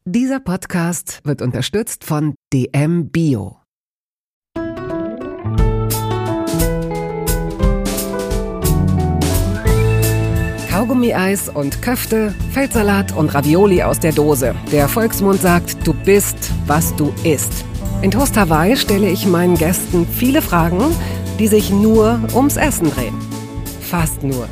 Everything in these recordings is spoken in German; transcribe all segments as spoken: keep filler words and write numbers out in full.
Dieser Podcast wird unterstützt von D M Bio. Kaugummi-Eis und Köfte, Feldsalat und Ravioli aus der Dose. Der Volksmund sagt, du bist, was du isst. In Toast Hawaii stelle ich meinen Gästen viele Fragen, die sich nur ums Essen drehen. Fast nur.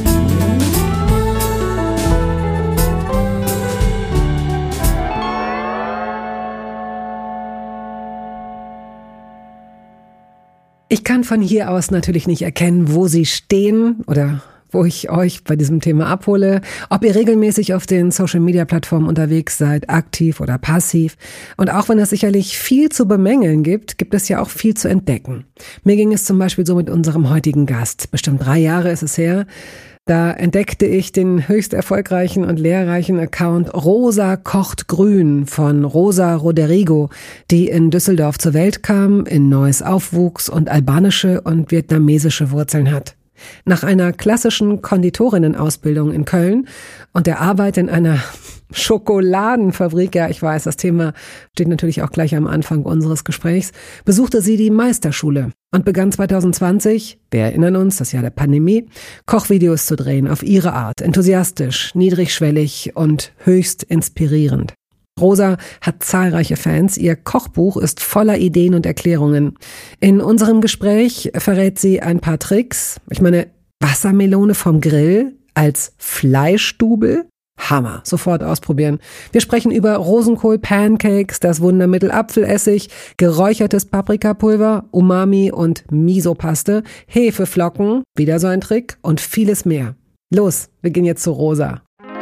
Ich kann von hier aus natürlich nicht erkennen, wo Sie stehen oder wo ich euch bei diesem Thema abhole, ob ihr regelmäßig auf den Social-Media-Plattformen unterwegs seid, aktiv oder passiv. Und auch wenn es sicherlich viel zu bemängeln gibt, gibt es ja auch viel zu entdecken. Mir ging es zum Beispiel so mit unserem heutigen Gast. Bestimmt drei Jahre ist es her. Da entdeckte ich den höchst erfolgreichen und lehrreichen Account Rosa kocht grün von Rosa Roderigo, die in Düsseldorf zur Welt kam, in Neuss aufwuchs und albanische und vietnamesische Wurzeln hat. Nach einer klassischen Konditorinnen-Ausbildung in Köln und der Arbeit in einer Schokoladenfabrik, ja, ich weiß, das Thema steht natürlich auch gleich am Anfang unseres Gesprächs, besuchte sie die Meisterschule und begann zwanzig zwanzig, wir erinnern uns, das Jahr der Pandemie, Kochvideos zu drehen auf ihre Art, enthusiastisch, niedrigschwellig und höchst inspirierend. Rosa hat zahlreiche Fans, ihr Kochbuch ist voller Ideen und Erklärungen. In unserem Gespräch verrät sie ein paar Tricks. Ich meine, Wassermelone vom Grill als Fleischdubel? Hammer, sofort ausprobieren. Wir sprechen über Rosenkohl-Pancakes, das Wundermittel Apfelessig, geräuchertes Paprikapulver, Umami und Miso-Paste, Hefeflocken, wieder so ein Trick und vieles mehr. Los, wir gehen jetzt zu Rosa.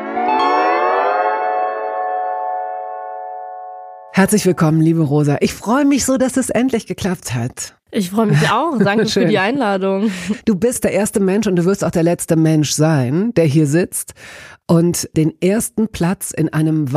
Herzlich willkommen, liebe Rosa. Ich freue mich so, dass es endlich geklappt hat. Ich freue mich auch. Danke für die Einladung. Du bist der erste Mensch und du wirst auch der letzte Mensch sein, der hier sitzt und den ersten Platz in einem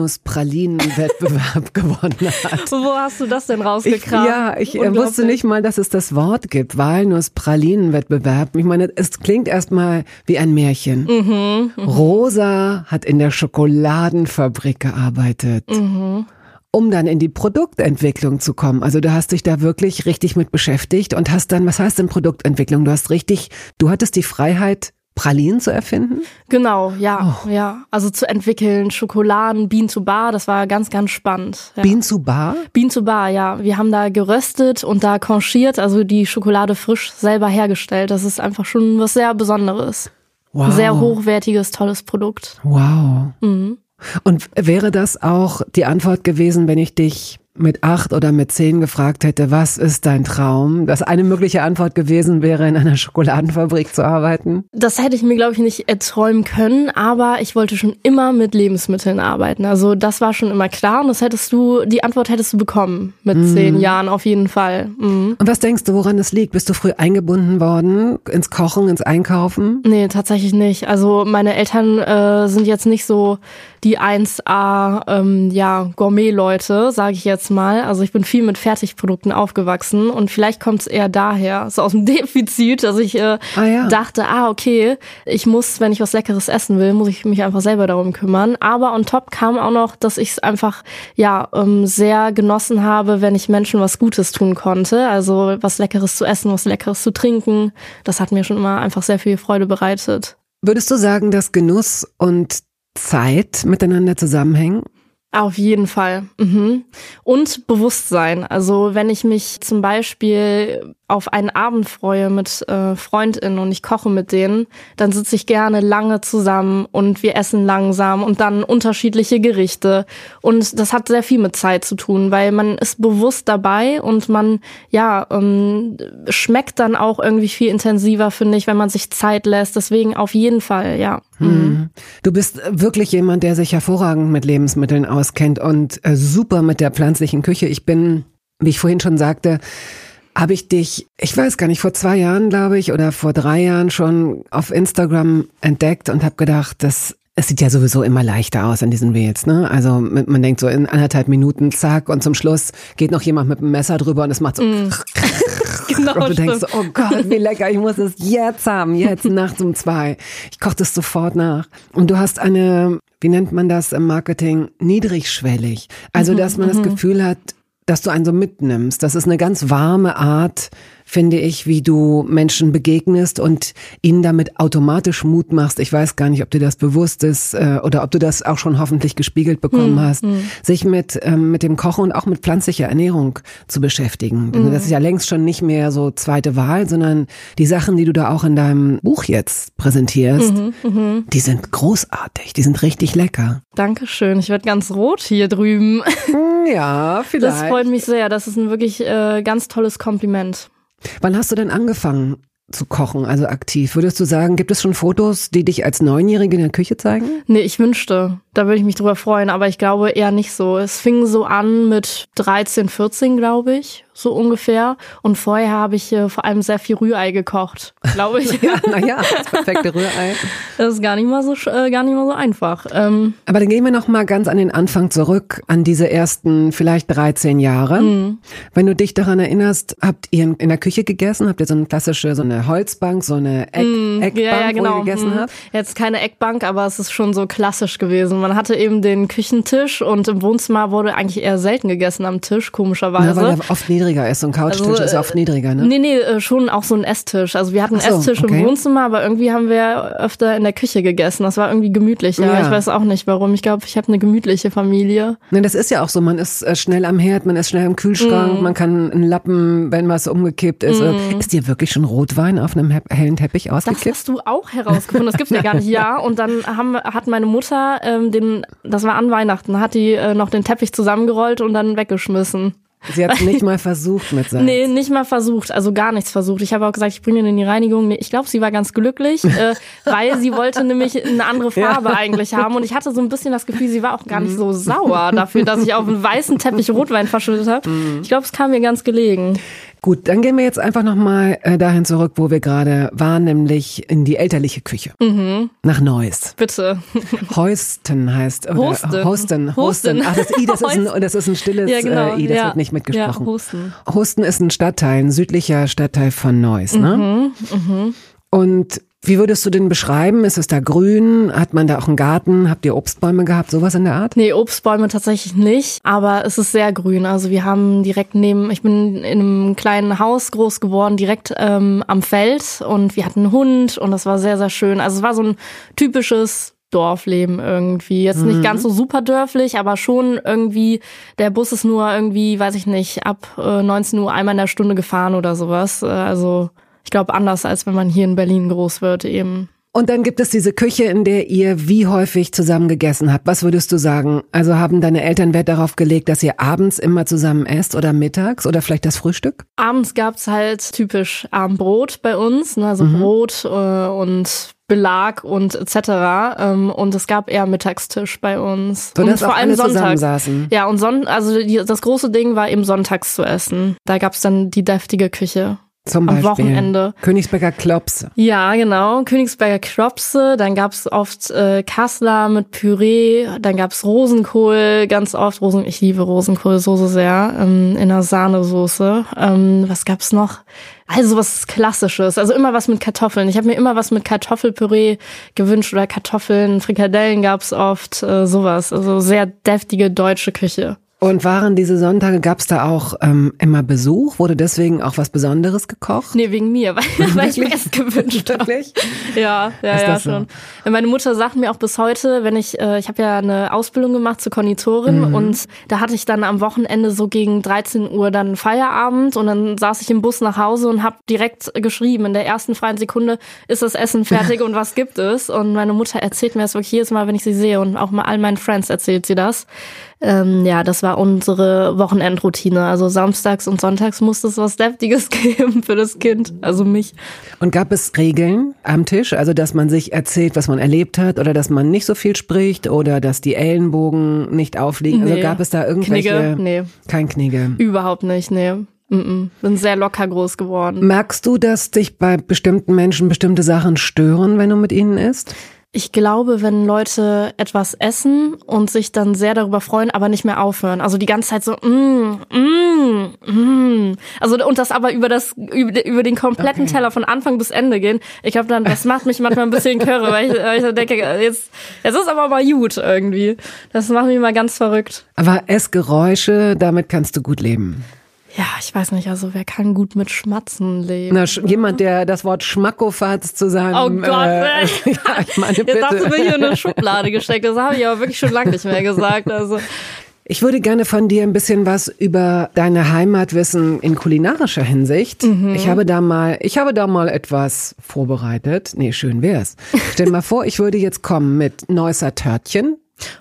Walnuss-Pralinen-Wettbewerb gewonnen hat. Wo hast du das denn rausgekramt? Ich, ja, ich äh, wusste nicht mal, dass es das Wort gibt, Walnuss-Pralinen-Wettbewerb. Ich meine, es klingt erstmal wie ein Märchen. Mhm, mh. Rosa hat in der Schokoladenfabrik gearbeitet. Mhm. Um dann in die Produktentwicklung zu kommen. Also du hast dich da wirklich richtig mit beschäftigt und hast dann, was heißt denn Produktentwicklung? Du hast richtig, du hattest die Freiheit, Pralinen zu erfinden? Genau, ja, oh. ja. Also zu entwickeln, Schokoladen, Bean to Bar, das war ganz, ganz spannend. Ja. Bean to Bar? Bean to Bar, ja. Wir haben da geröstet und da conchiert, also die Schokolade frisch selber hergestellt. Das ist einfach schon was sehr Besonderes. Wow. Ein sehr hochwertiges, tolles Produkt. Wow. Mhm. Und wäre das auch die Antwort gewesen, wenn ich dich mit acht oder mit zehn gefragt hätte, was ist dein Traum? Dass eine mögliche Antwort gewesen wäre, in einer Schokoladenfabrik zu arbeiten? Das hätte ich mir, glaube ich, nicht erträumen können, aber ich wollte schon immer mit Lebensmitteln arbeiten. Also das war schon immer klar und das hättest du, die Antwort hättest du bekommen mit mhm. zehn Jahren auf jeden Fall. Mhm. Und was denkst du, woran das liegt? Bist du früh eingebunden worden ins Kochen, ins Einkaufen? Nee, tatsächlich nicht. Also meine Eltern äh, sind jetzt nicht so die eins A ähm, ja, Gourmet-Leute, sage ich jetzt mal. Also ich bin viel mit Fertigprodukten aufgewachsen und vielleicht kommt es eher daher, so aus dem Defizit, dass ich äh, ah, ja. dachte, ah okay, ich muss, wenn ich was Leckeres essen will, muss ich mich einfach selber darum kümmern. Aber on top kam auch noch, dass ich es einfach ja ähm, sehr genossen habe, wenn ich Menschen was Gutes tun konnte. Also was Leckeres zu essen, was Leckeres zu trinken. Das hat mir schon immer einfach sehr viel Freude bereitet. Würdest du sagen, dass Genuss und Zeit miteinander zusammenhängen? Auf jeden Fall. Mhm. Und Bewusstsein. Also wenn ich mich zum Beispiel auf einen Abend freue mit äh, FreundInnen und ich koche mit denen, dann sitze ich gerne lange zusammen und wir essen langsam und dann unterschiedliche Gerichte. Und das hat sehr viel mit Zeit zu tun, weil man ist bewusst dabei und man ja ähm, schmeckt dann auch irgendwie viel intensiver, finde ich, wenn man sich Zeit lässt. Deswegen auf jeden Fall, ja. Hm. Du bist wirklich jemand, der sich hervorragend mit Lebensmitteln auskennt und äh, super mit der pflanzlichen Küche. Ich bin, wie ich vorhin schon sagte, habe ich dich, ich weiß gar nicht, vor zwei Jahren, glaube ich, oder vor drei Jahren schon auf Instagram entdeckt und habe gedacht, das es sieht ja sowieso immer leichter aus in diesen Reels, ne? Also man denkt so in anderthalb Minuten, zack, und zum Schluss geht noch jemand mit einem Messer drüber und es macht so mm. Genau, und du stimmt. denkst so, oh Gott, wie lecker, ich muss es jetzt haben, jetzt nachts um zwei. Ich koche das sofort nach. Und du hast eine wie nennt man das im Marketing, niedrigschwellig. Also, Mhm, dass man das mhm. Gefühl hat, dass du einen so mitnimmst. Das ist eine ganz warme Art, finde ich, wie du Menschen begegnest und ihnen damit automatisch Mut machst. Ich weiß gar nicht, ob dir das bewusst ist äh, oder ob du das auch schon hoffentlich gespiegelt bekommen Hm, hast, hm. sich mit ähm, mit dem Kochen und auch mit pflanzlicher Ernährung zu beschäftigen. Denn Hm. das ist ja längst schon nicht mehr so zweite Wahl, sondern die Sachen, die du da auch in deinem Buch jetzt präsentierst, Mhm, mhm. die sind großartig, die sind richtig lecker. Dankeschön. Ich werde ganz rot hier drüben. Ja, vielleicht. Das freut mich sehr. Das ist ein wirklich äh, ganz tolles Kompliment. Wann hast du denn angefangen zu kochen, also aktiv? Würdest du sagen, gibt es schon Fotos, die dich als Neunjährige in der Küche zeigen? Nee, ich wünschte. Da würde ich mich drüber freuen, aber ich glaube eher nicht so. Es fing so an mit dreizehn, vierzehn, glaube ich, so ungefähr. Und vorher habe ich äh, vor allem sehr viel Rührei gekocht, glaube ich. Ja, naja, das perfekte Rührei. Das ist gar nicht mal so, äh, gar nicht mal so einfach. Ähm, Aber dann gehen wir noch mal ganz an den Anfang zurück, an diese ersten vielleicht dreizehn Jahre. Mhm. Wenn du dich daran erinnerst, habt ihr in der Küche gegessen? Habt ihr so eine klassische, so eine Holzbank, so eine Eck, Mm, Eckbank, ja, ja, genau. wo ihr gegessen Mm. habt? Jetzt keine Eckbank, aber es ist schon so klassisch gewesen. Man hatte eben den Küchentisch und im Wohnzimmer wurde eigentlich eher selten gegessen am Tisch, komischerweise. Ja, weil der oft niedriger ist. So ein Couchtisch Also, ist ja oft niedriger, ne? Nee, nee, äh, schon auch so ein Esstisch. Also wir hatten einen Ach so, Esstisch okay. im Wohnzimmer, aber irgendwie haben wir öfter in der Küche gegessen. Das war irgendwie gemütlicher. Ja. Ich weiß auch nicht warum. Ich glaube, ich habe eine gemütliche Familie. Ne, das ist ja auch so, man ist äh, schnell am Herd, man ist schnell im Kühlschrank, Mm. man kann einen Lappen, wenn was umgekippt ist. Mm. Ist dir wirklich schon Rotwein auf einem he- hellen Teppich Das ausgekippt? hast du auch herausgefunden. Das gibt's ja gar nicht. Ja, und dann haben, hat meine Mutter ähm, den, das war an Weihnachten, hat die äh, noch den Teppich zusammengerollt und dann weggeschmissen. Sie hat es nicht mal versucht mit Salz. Nee, nicht mal versucht, also gar nichts versucht. Ich habe auch gesagt, ich bringe den in die Reinigung. Nee, ich glaube, sie war ganz glücklich, äh, weil sie wollte nämlich eine andere Farbe Ja. eigentlich haben. Und ich hatte so ein bisschen das Gefühl, sie war auch gar nicht so sauer dafür, dass ich auf einen weißen Teppich Rotwein verschüttet habe. Ich glaube, es kam mir ganz gelegen. Gut, dann gehen wir jetzt einfach nochmal äh, dahin zurück, wo wir gerade waren, nämlich in die elterliche Küche. Mhm. Nach Neuss. Bitte. Heusten heißt, oder Hosten. Hosten. Hosten. Ach, das, I, das, ist ein, das ist ein stilles Ja, genau. äh, I, das ja. wird nicht mitgesprochen. Ja, Hosten. Hosten ist ein Stadtteil, ein südlicher Stadtteil von Neuss, ne? Mhm. Mhm. Und wie würdest du den beschreiben? Ist es da grün? Hat man da auch einen Garten? Habt ihr Obstbäume gehabt? Sowas in der Art? Nee, Obstbäume tatsächlich nicht, aber es ist sehr grün. Also wir haben direkt neben, ich bin in einem kleinen Haus groß geworden, direkt ähm, am Feld und wir hatten einen Hund und das war sehr, sehr schön. Also es war so ein typisches Dorfleben irgendwie. Jetzt nicht Mhm. ganz so super dörflich, aber schon irgendwie, der Bus ist nur irgendwie, weiß ich nicht, ab äh, neunzehn Uhr einmal in der Stunde gefahren oder sowas. Äh, also ich glaube anders, als wenn man hier in Berlin groß wird eben. Und dann gibt es diese Küche, in der ihr wie häufig zusammen gegessen habt. Was würdest du sagen? Also haben deine Eltern Wert darauf gelegt, dass ihr abends immer zusammen esst oder mittags oder vielleicht das Frühstück? Abends gab's halt typisch Abendbrot bei uns, ne? Also Mhm. Brot äh, und Belag und et cetera. Ähm, und es gab eher Mittagstisch bei uns. So, und dass auch alle zusammensaßen. Ja, und Son also die, das große Ding war eben sonntags zu essen. Da gab's dann die deftige Küche. Zum Am Beispiel Wochenende. Königsberger Klops. Ja, genau. Königsberger Klopse, dann gab's oft äh, Kassler mit Püree, dann gab's Rosenkohl, ganz oft Rosen. Ich liebe Rosenkohl so, so sehr, ähm, in einer Sahnesoße. Ähm, was gab's noch? Also was Klassisches, also immer was mit Kartoffeln. Ich habe mir immer was mit Kartoffelpüree gewünscht oder Kartoffeln, Frikadellen gab's oft, äh, sowas. Also sehr deftige deutsche Küche. Und waren diese Sonntage, gab es da auch ähm, immer Besuch? Wurde deswegen auch was Besonderes gekocht? Nee, wegen mir, weil, weil ich mir es gewünscht habe. Wirklich? Ja, ja, Ist ja, das so? schon. Meine Mutter sagt mir auch bis heute, wenn ich, äh, ich habe ja eine Ausbildung gemacht zur Konditorin Mhm. und da hatte ich dann am Wochenende so gegen dreizehn Uhr dann Feierabend und dann saß ich im Bus nach Hause und habe direkt geschrieben, in der ersten freien Sekunde ist das Essen fertig und was gibt es? Und meine Mutter erzählt mir das wirklich jedes Mal, wenn ich sie sehe und auch mal all meinen Friends erzählt sie das. Ähm, ja, das war unsere Wochenendroutine. Also samstags und sonntags musste es was Deftiges geben für das Kind, also mich. Und gab es Regeln am Tisch? Also, dass man sich erzählt, was man erlebt hat oder dass man nicht so viel spricht oder dass die Ellenbogen nicht aufliegen? Also Nee. gab es da irgendwelche... Knigge? Nee, Kein Knigge. überhaupt nicht, nee. Mm-mm. Bin sehr locker groß geworden. Merkst du, dass dich bei bestimmten Menschen bestimmte Sachen stören, wenn du mit ihnen isst? Ich glaube, wenn Leute etwas essen und sich dann sehr darüber freuen, aber nicht mehr aufhören. Also die ganze Zeit so, mm, mm, mm. Also, und das aber über das, über, über den kompletten okay. Teller von Anfang bis Ende gehen. Ich glaube dann, das macht mich manchmal ein bisschen kirre, weil ich, weil ich denke, jetzt, jetzt ist aber mal gut irgendwie. Das macht mich mal ganz verrückt. Aber Essgeräusche, damit kannst du gut leben. Ja, ich weiß nicht, also wer kann gut mit Schmatzen leben? Na, sch- jemand, der das Wort Schmackofatz zu seinem... Oh Gott, äh, ja, ich meine, bitte. Jetzt hast du mir hier in eine Schublade gesteckt, das habe ich aber wirklich schon lange nicht mehr gesagt. Also ich würde gerne von dir ein bisschen was über deine Heimat wissen in kulinarischer Hinsicht. Mhm. Ich habe da mal, ich habe da mal etwas vorbereitet. Nee, schön wär's. Stell dir mal vor, ich würde jetzt kommen mit Neusser Törtchen.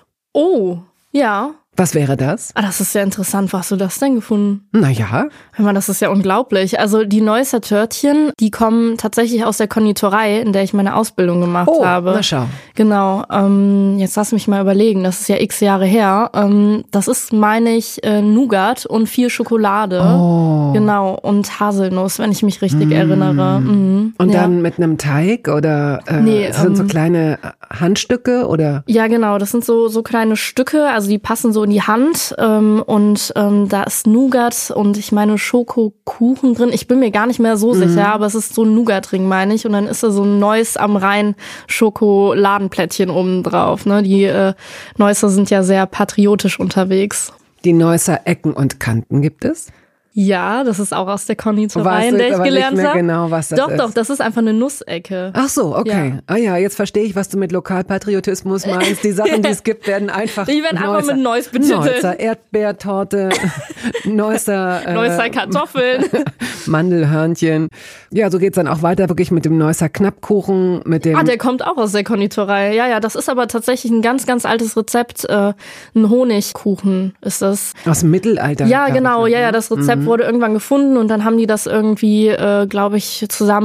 Oh, ja. Was wäre das? Ah, das ist ja interessant. Wo hast du das denn gefunden? Naja. Hör mal, das ist ja unglaublich. Also die Neusser Törtchen, die kommen tatsächlich aus der Konditorei, in der ich meine Ausbildung gemacht oh, habe. Na schau. Genau. Ähm, jetzt lass mich mal überlegen. Das ist ja x Jahre her. Ähm, das ist, meine ich, äh, Nougat und viel Schokolade. Oh. Genau. Und Haselnuss, wenn ich mich richtig mm. erinnere. Mhm. Und ja. dann mit einem Teig oder äh, nee, sind ähm, so kleine Handstücke oder? Ja, genau. Das sind so so kleine Stücke. Also die passen so in die Hand ähm, und ähm, da ist Nougat und ich meine Schokokuchen drin. Ich bin mir gar nicht mehr so mhm. sicher, aber es ist so ein Nougat-Ring, meine ich. Und dann ist da so ein Neuss am Rhein Schokoladenplättchen oben drauf. Ne? Die äh, Neusser sind ja sehr patriotisch unterwegs. Die Neusser Ecken und Kanten gibt es? Ja, das ist auch aus der Konditorei, weißt in der ich gelernt habe. Genau, was das doch, ist. doch, das ist einfach eine Nussecke. Ach so, okay. Ja. Ah ja, jetzt verstehe ich, was du mit Lokalpatriotismus meinst. Die Sachen, die es gibt, werden einfach Die werden Neusser, einfach mit Neuss betitelt. Neusser Erdbeertorte, Neusser, äh, Neusser Kartoffeln. Mandelhörnchen. Ja, so geht's dann auch weiter wirklich mit dem Neusser Knappkuchen, mit dem... Ah, der kommt auch aus der Konditorei. Ja, ja, das ist aber tatsächlich ein ganz, ganz altes Rezept. Äh, ein Honigkuchen ist das. Aus dem Mittelalter. Ja, genau. Ich, ja, ja, das Rezept mhm. wurde irgendwann gefunden und dann haben die das irgendwie, äh, glaube ich,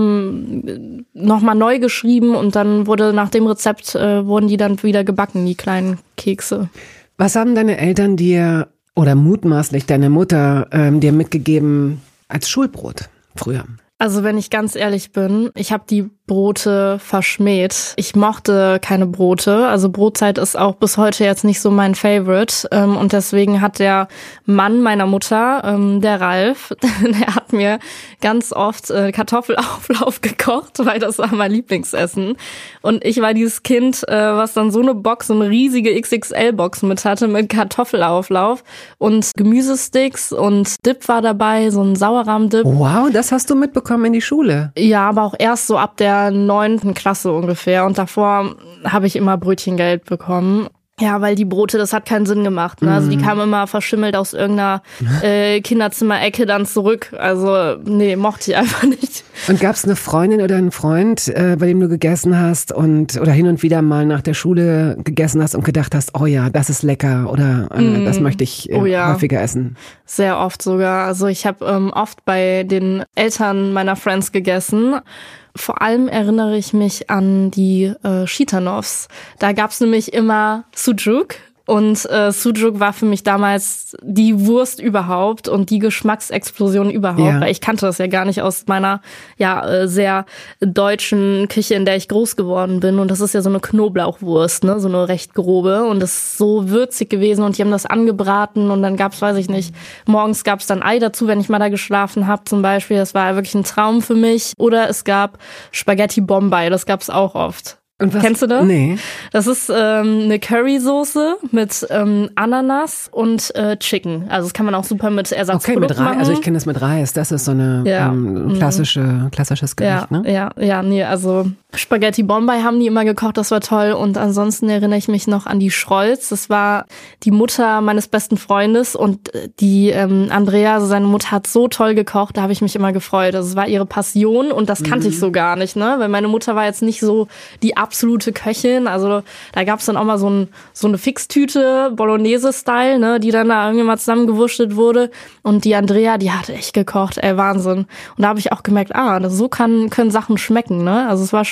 zusammen nochmal neu geschrieben und dann wurde nach dem Rezept, äh, wurden die dann wieder gebacken, die kleinen Kekse. Was haben deine Eltern dir oder mutmaßlich deine Mutter ähm, dir mitgegeben als Schulbrot früher? Also wenn ich ganz ehrlich bin, ich habe die Brote verschmäht. Ich mochte keine Brote. Also Brotzeit ist auch bis heute jetzt nicht so mein Favorite. Und deswegen hat der Mann meiner Mutter, der Ralf, der hat mir ganz oft Kartoffelauflauf gekocht, weil das war mein Lieblingsessen. Und ich war dieses Kind, was dann so eine Box, so eine riesige X X L-Box mit hatte, mit Kartoffelauflauf und Gemüsesticks und Dip war dabei, so ein Sauerrahm-Dip. Wow, das hast du mitbekommen in die Schule? Ja, aber auch erst so ab der neunten Klasse ungefähr und davor habe ich immer Brötchengeld bekommen. Ja, weil die Brote, das hat keinen Sinn gemacht. Ne? Also die kamen immer verschimmelt aus irgendeiner äh, Kinderzimmerecke dann zurück. Also nee, mochte ich einfach nicht. Und gab es eine Freundin oder einen Freund, äh, bei dem du gegessen hast und oder hin und wieder mal nach der Schule gegessen hast und gedacht hast, oh ja, das ist lecker oder äh, mm. das möchte ich äh, oh ja. häufiger essen? Sehr oft sogar. Also ich habe ähm, oft bei den Eltern meiner Friends gegessen. Vor allem erinnere ich mich an die äh, Schietanovs. Da gab's nämlich immer Sujuk. Und äh, Sujuk war für mich damals die Wurst überhaupt und die Geschmacksexplosion überhaupt. Ja. Weil ich kannte das ja gar nicht aus meiner ja äh, sehr deutschen Küche, in der ich groß geworden bin. Und das ist ja so eine Knoblauchwurst, ne, so eine recht grobe. Und das ist so würzig gewesen und die haben das angebraten. Und dann gab's, weiß ich nicht, morgens gab's dann Ei dazu, wenn ich mal da geschlafen habe zum Beispiel. Das war wirklich ein Traum für mich. Oder es gab Spaghetti Bombay, das gab's auch oft. Und was? Kennst du das? Nee. Das ist ähm, eine Currysoße mit ähm, Ananas und äh, Chicken. Also das kann man auch super mit Ersatzprodukten Okay, mit Reis. machen. Also ich kenne das mit Reis. Das ist so eine ja. ähm, klassische, klassisches Gericht, ja, ne? Ja, ja, nee, also Spaghetti Bombay haben die immer gekocht, das war toll. Und ansonsten erinnere ich mich noch an die Schrolz. Das war die Mutter meines besten Freundes und die ähm, Andrea, also seine Mutter, hat so toll gekocht, da habe ich mich immer gefreut. Also es war ihre Passion und das kannte mhm. ich so gar nicht, ne? Weil meine Mutter war jetzt nicht so die absolute Köchin. Also da gab's dann auch mal so, ein, so eine Fixtüte, Bolognese-Style, ne, die dann da irgendwie mal zusammengewurschtelt wurde. Und die Andrea, die hat echt gekocht, ey, Wahnsinn. Und da habe ich auch gemerkt, ah, so kann, können Sachen schmecken, ne? Also es war schon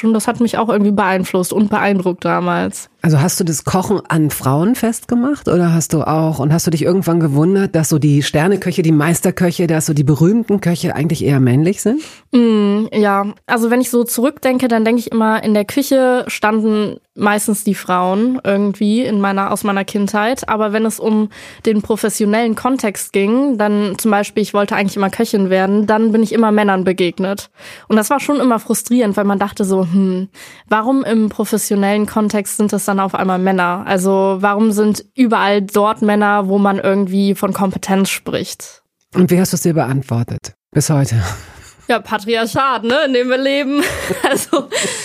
Und das hat mich auch irgendwie beeinflusst und beeindruckt damals. Also hast du das Kochen an Frauen festgemacht oder hast du auch, und hast du dich irgendwann gewundert, dass so die Sterneköche, die Meisterköche, dass so die berühmten Köche eigentlich eher männlich sind? Mm, ja, also wenn ich so zurückdenke, dann denke ich immer, in der Küche standen meistens die Frauen irgendwie in meiner, aus meiner Kindheit. Aber wenn es um den professionellen Kontext ging, dann zum Beispiel, ich wollte eigentlich immer Köchin werden, dann bin ich immer Männern begegnet. Und das war schon immer frustrierend, weil man dachte so, hm, warum im professionellen Kontext sind es dann auf einmal Männer? Also warum sind überall dort Männer, wo man irgendwie von Kompetenz spricht? Und wie hast du es dir beantwortet bis heute? Ja, Patriarchat, ne, in dem wir leben. Also,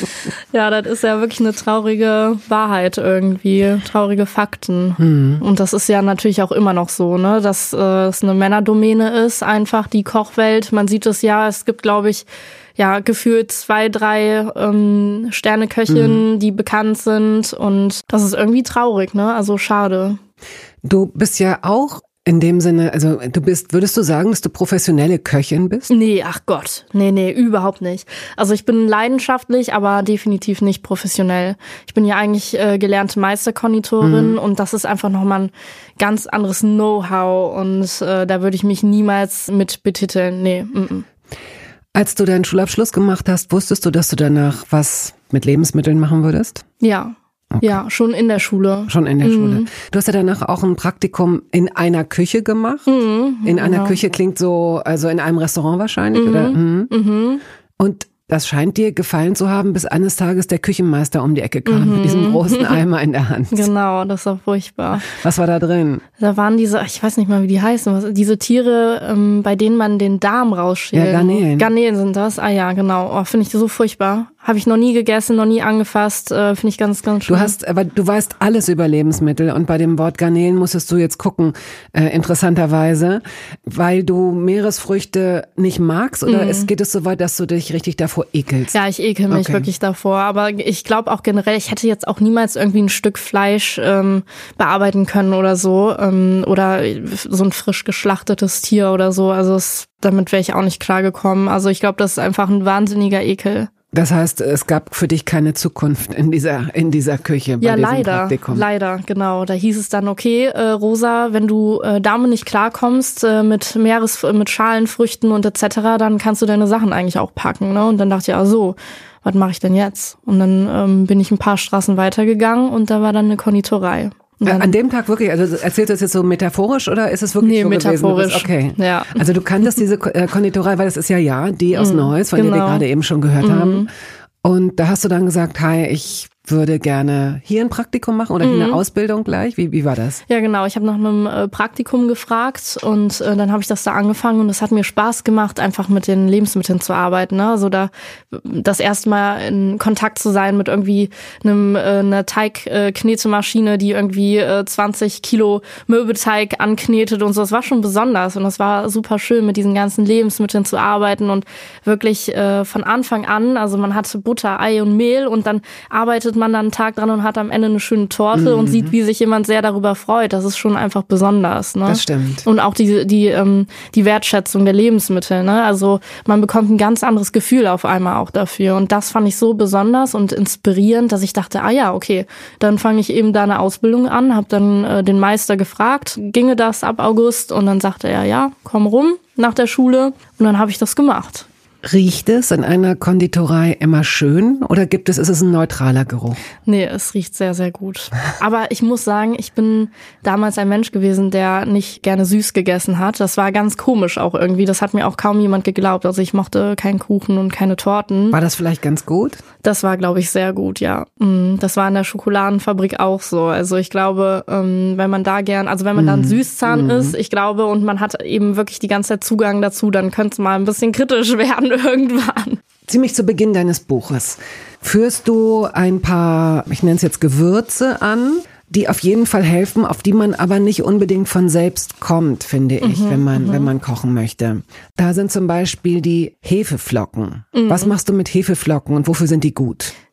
ja, das ist ja wirklich eine traurige Wahrheit irgendwie, traurige Fakten. Mhm. Und das ist ja natürlich auch immer noch so, ne, dass äh, es eine Männerdomäne ist, einfach die Kochwelt. Man sieht es ja, es gibt, glaube ich, ja, gefühlt zwei, drei ähm, Sterneköchinnen, mhm. die bekannt sind. Und das ist irgendwie traurig, ne, also schade. Du bist ja auch in dem Sinne, also du bist, würdest du sagen, dass du professionelle Köchin bist? Nee, ach Gott, nee, nee, überhaupt nicht. Also ich bin leidenschaftlich, aber definitiv nicht professionell. Ich bin ja eigentlich äh, gelernte Meisterkonditorin mhm. und das ist einfach nochmal ein ganz anderes Know-how und äh, da würde ich mich niemals mit betiteln, nee. Mm-mm. Als du deinen Schulabschluss gemacht hast, wusstest du, dass du danach was mit Lebensmitteln machen würdest? Ja. Okay. Ja, schon in der Schule. Schon in der mhm. Schule. Du hast ja danach auch ein Praktikum in einer Küche gemacht. Mhm, in einer genau. Küche klingt so, also in einem Restaurant wahrscheinlich, mhm. oder? Mhm. Mhm. Und das scheint dir gefallen zu haben, bis eines Tages der Küchenmeister um die Ecke kam mhm. mit diesem großen Eimer in der Hand. Genau, das war furchtbar. Was war da drin? Da waren diese, ich weiß nicht mal, wie die heißen, was, diese Tiere, ähm, bei denen man den Darm rausschält. Ja, Garnelen. Garnelen sind das, ah ja, genau. Oh, finde ich so furchtbar. Habe ich noch nie gegessen, noch nie angefasst, äh, finde ich ganz, ganz schlimm. Du hast, aber du weißt alles über Lebensmittel und bei dem Wort Garnelen musstest du jetzt gucken, äh, interessanterweise, weil du Meeresfrüchte nicht magst oder mm. es geht es so weit, dass du dich richtig davor ekelst? Ja, ich ekel mich okay. wirklich davor, aber ich glaube auch generell, ich hätte jetzt auch niemals irgendwie ein Stück Fleisch ähm, bearbeiten können oder so ähm, oder so ein frisch geschlachtetes Tier oder so, also es, damit wäre ich auch nicht klargekommen. Also ich glaube, das ist einfach ein wahnsinniger Ekel. Das heißt, es gab für dich keine Zukunft in dieser in dieser Küche bei ja, diesem leider, Praktikum. leider, genau. Da hieß es dann, okay, äh, Rosa, wenn du äh, damit nicht klarkommst äh, mit Meeres, mit Schalenfrüchten und et cetera, dann kannst du deine Sachen eigentlich auch packen. Ne? Und dann dachte ich, ja so, was mache ich denn jetzt? Und dann ähm, bin ich ein paar Straßen weitergegangen und da war dann eine Konditorei. Dann, An dem Tag wirklich, also erzählst du das jetzt so metaphorisch oder ist es wirklich nee, so metaphorisch. gewesen? Okay. Ja. Also du kanntest diese Konditorei, weil das ist ja ja die aus mm, Neuss, von genau. der wir gerade eben schon gehört mm. haben. Und da hast du dann gesagt, hi, ich würde gerne hier ein Praktikum machen oder hier eine Ausbildung gleich. Wie, wie war das? Ja, genau. Ich habe nach einem äh, Praktikum gefragt und äh, dann habe ich das da angefangen und es hat mir Spaß gemacht, einfach mit den Lebensmitteln zu arbeiten. Ne? Also da das erste Mal in Kontakt zu sein mit irgendwie einem äh, einer Teigknetemaschine, äh, die irgendwie äh, zwanzig Kilo Mürbeteig anknetet und so. Das war schon besonders und das war super schön, mit diesen ganzen Lebensmitteln zu arbeiten und wirklich äh, von Anfang an, also man hatte Butter, Ei und Mehl und dann arbeitet man dann einen Tag dran und hat am Ende eine schöne Torte mhm. und sieht, wie sich jemand sehr darüber freut. Das ist schon einfach besonders. Ne? Das stimmt. Und auch die die ähm, die Wertschätzung der Lebensmittel. Ne? Also man bekommt ein ganz anderes Gefühl auf einmal auch dafür. Und das fand ich so besonders und inspirierend, dass ich dachte, ah ja, okay, dann fange ich eben da eine Ausbildung an, habe dann äh, den Meister gefragt, ginge das ab August? Und dann sagte er, ja, komm rum nach der Schule. Und dann habe ich das gemacht. Riecht es in einer Konditorei immer schön oder gibt es, ist es ein neutraler Geruch? Nee, es riecht sehr, sehr gut. Aber ich muss sagen, ich bin damals ein Mensch gewesen, der nicht gerne süß gegessen hat. Das war ganz komisch auch irgendwie. Das hat mir auch kaum jemand geglaubt. Also ich mochte keinen Kuchen und keine Torten. War das vielleicht ganz gut? Das war, glaube ich, sehr gut, ja. Das war in der Schokoladenfabrik auch so. Also ich glaube, wenn man da gern, also wenn man dann Süßzahn mm. ist, ich glaube, und man hat eben wirklich die ganze Zeit Zugang dazu, dann könnte es mal ein bisschen kritisch werden irgendwann. Ziemlich zu Beginn deines Buches führst du ein paar, ich nenne es jetzt Gewürze an, die auf jeden Fall helfen, auf die man aber nicht unbedingt von selbst kommt, finde ich, mhm, wenn man, mhm. wenn man kochen möchte. Da sind zum Beispiel die Hefeflocken. Mhm. Was machst du mit Hefeflocken und wofür sind die gut?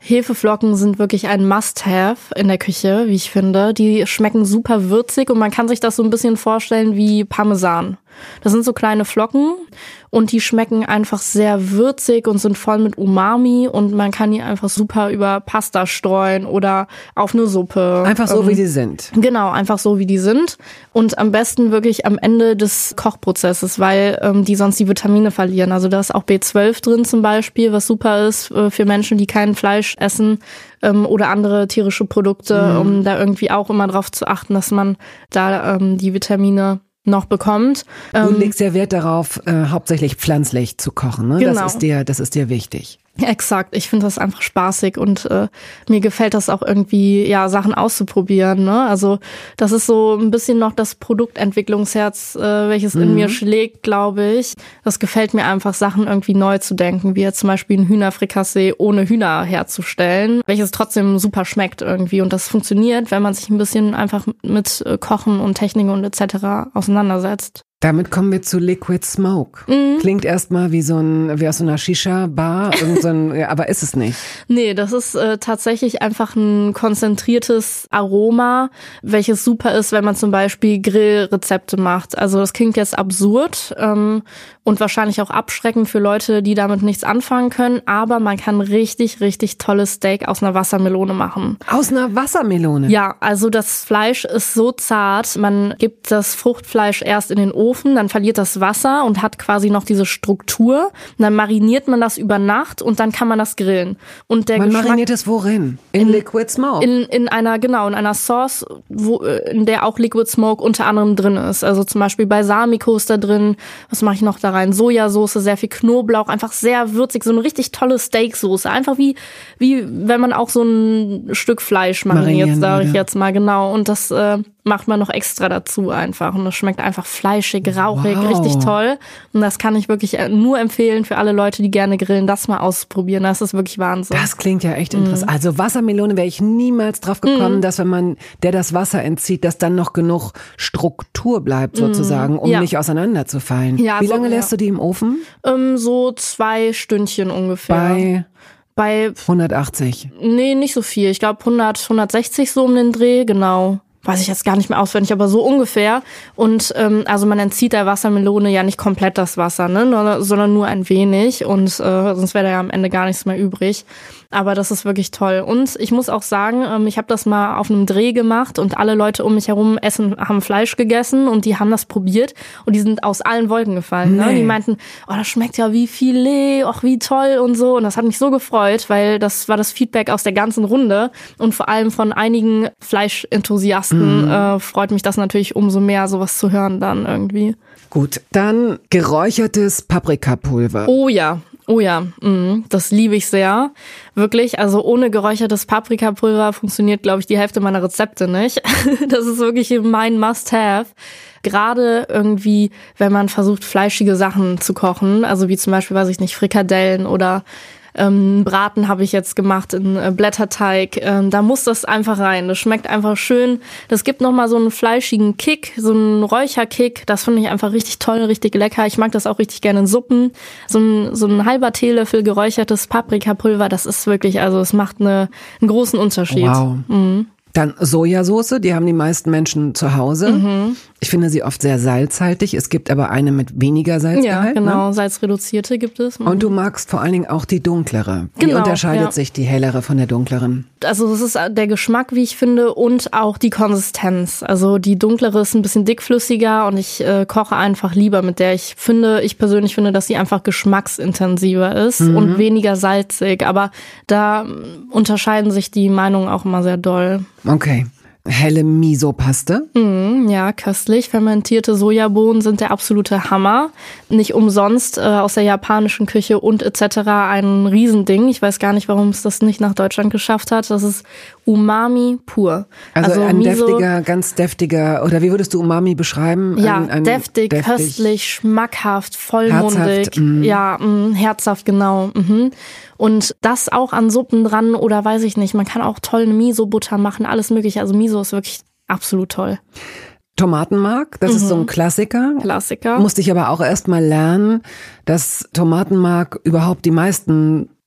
Hefeflocken sind wirklich ein Must-Have in der Küche, wie ich finde. Die schmecken super würzig und man kann sich das so ein bisschen vorstellen wie Parmesan. Das sind so kleine Flocken und die schmecken einfach sehr würzig und sind voll mit Umami und man kann die einfach super über Pasta streuen oder auf eine Suppe. Einfach so, ähm, wie sie sind. Genau, einfach so, wie die sind und am besten wirklich am Ende des Kochprozesses, weil ähm, die sonst die Vitamine verlieren. Also da ist auch B zwölf drin zum Beispiel, was super ist äh, für Menschen, die kein Fleisch essen ähm, oder andere tierische Produkte, mhm. um da irgendwie auch immer drauf zu achten, dass man da ähm, die Vitamine noch bekommt. Du Ähm, legst ja Wert darauf, äh, hauptsächlich pflanzlich zu kochen, ne? Genau. Das ist dir, das ist dir wichtig. Exakt, ich finde das einfach spaßig und äh, mir gefällt das auch irgendwie, ja, Sachen auszuprobieren, ne? Also das ist so ein bisschen noch das Produktentwicklungsherz, äh, welches mhm. in mir schlägt, glaube ich. Das gefällt mir einfach, Sachen irgendwie neu zu denken, wie jetzt zum Beispiel ein Hühnerfrikassee ohne Hühner herzustellen, welches trotzdem super schmeckt irgendwie und das funktioniert, wenn man sich ein bisschen einfach mit äh, Kochen und Technik und et cetera auseinandersetzt. Damit kommen wir zu Liquid Smoke. Mhm. Klingt erstmal wie so ein, wie aus so einer Shisha-Bar, irgend so ein, ja, aber ist es nicht. Nee, das ist äh, tatsächlich einfach ein konzentriertes Aroma, welches super ist, wenn man zum Beispiel Grillrezepte macht. Also das klingt jetzt absurd ähm, und wahrscheinlich auch abschreckend für Leute, die damit nichts anfangen können, aber man kann richtig, richtig tolles Steak aus einer Wassermelone machen. Aus einer Wassermelone? Ja, also das Fleisch ist so zart, man gibt das Fruchtfleisch erst in den Ofen, dann verliert das Wasser und hat quasi noch diese Struktur. Und dann mariniert man das über Nacht und dann kann man das grillen. Und der man Geschmack mariniert es worin? In, in Liquid Smoke? In, in einer, genau, in einer Sauce, wo, in der auch Liquid Smoke unter anderem drin ist. Also zum Beispiel Balsamico ist da drin. Was mache ich noch da rein? Sojasauce, sehr viel Knoblauch, einfach sehr würzig. So eine richtig tolle Steaksoße. Einfach wie, wie wenn man auch so ein Stück Fleisch mariniert, sage ich jetzt mal, genau. Und das äh, macht man noch extra dazu einfach. Und das schmeckt einfach fleischig, rauchig, wow. richtig toll. Und das kann ich wirklich nur empfehlen für alle Leute, die gerne grillen, das mal ausprobieren. Das ist wirklich Wahnsinn. Das klingt ja echt interessant. Mm. Also Wassermelone wäre ich niemals drauf gekommen, mm. dass wenn man der das Wasser entzieht, dass dann noch genug Struktur bleibt sozusagen, um ja. nicht auseinanderzufallen. Ja, Wie lange so, lässt ja. du die im Ofen? Ähm, so zwei Stündchen ungefähr. Bei? Bei hundertachtzig? Nee, nicht so viel. Ich glaube hundert, hundertsechzig so um den Dreh, genau. Weiß ich jetzt gar nicht mehr auswendig, aber so ungefähr. Und ähm, also man entzieht der Wassermelone ja nicht komplett das Wasser, ne, sondern nur ein wenig und äh, sonst wäre da ja am Ende gar nichts mehr übrig. Aber das ist wirklich toll. Und ich muss auch sagen, ähm, ich habe das mal auf einem Dreh gemacht und alle Leute um mich herum essen, haben Fleisch gegessen und die haben das probiert und die sind aus allen Wolken gefallen. Nee. Ne? Die meinten, oh, das schmeckt ja wie Filet, ach wie toll und so. Und das hat mich so gefreut, weil das war das Feedback aus der ganzen Runde und vor allem von einigen Fleischenthusiasten. Mhm. Äh, freut mich das natürlich umso mehr, sowas zu hören dann irgendwie. Gut, dann geräuchertes Paprikapulver. Oh ja. Oh ja, mh, das liebe ich sehr. Wirklich, also ohne geräuchertes Paprikapulver funktioniert, glaube ich, die Hälfte meiner Rezepte nicht. Das ist wirklich mein Must-Have. Gerade irgendwie, wenn man versucht, fleischige Sachen zu kochen, also wie zum Beispiel, weiß ich nicht, Frikadellen oder Ähm, Braten habe ich jetzt gemacht in äh, Blätterteig. Ähm, da muss das einfach rein. Das schmeckt einfach schön. Das gibt nochmal so einen fleischigen Kick, so einen Räucherkick. Das finde ich einfach richtig toll, richtig lecker. Ich mag das auch richtig gerne in Suppen. So ein, so ein halber Teelöffel geräuchertes Paprikapulver, das ist wirklich, also es macht eine, einen großen Unterschied. Wow. Mhm. Dann Sojasauce, die haben die meisten Menschen zu Hause. Mhm. Ich finde sie oft sehr salzhaltig. Es gibt aber eine mit weniger Salzgehalt. Ja, genau. Ne? Salzreduzierte gibt es. Mhm. Und du magst vor allen Dingen auch die dunklere. Wie genau, unterscheidet ja. sich die hellere von der dunkleren? Also es ist der Geschmack, wie ich finde, und auch die Konsistenz. Also die dunklere ist ein bisschen dickflüssiger und ich äh, koche einfach lieber mit der. Ich finde, ich persönlich finde, dass sie einfach geschmacksintensiver ist mhm. und weniger salzig. Aber da unterscheiden sich die Meinungen auch immer sehr doll. Okay. Helle Miso-Paste? Mm, ja, köstlich. Fermentierte Sojabohnen sind der absolute Hammer. Nicht umsonst äh, aus der japanischen Küche und et cetera ein Riesending. Ich weiß gar nicht, warum es das nicht nach Deutschland geschafft hat. Das ist Umami pur. Also, also ein Miso, deftiger, ganz deftiger, oder wie würdest du Umami beschreiben? Ja, ein, ein deftig, deftig, köstlich, schmackhaft, vollmundig. Herzhaft, mm. Ja, mh, herzhaft, genau. Mhm. Und das auch an Suppen dran oder weiß ich nicht. Man kann auch toll eine Miso-Butter machen, alles mögliche. Also Miso ist wirklich absolut toll. Tomatenmark, das mhm. ist so ein Klassiker. Klassiker. Musste ich aber auch erst mal lernen, dass Tomatenmark überhaupt die meisten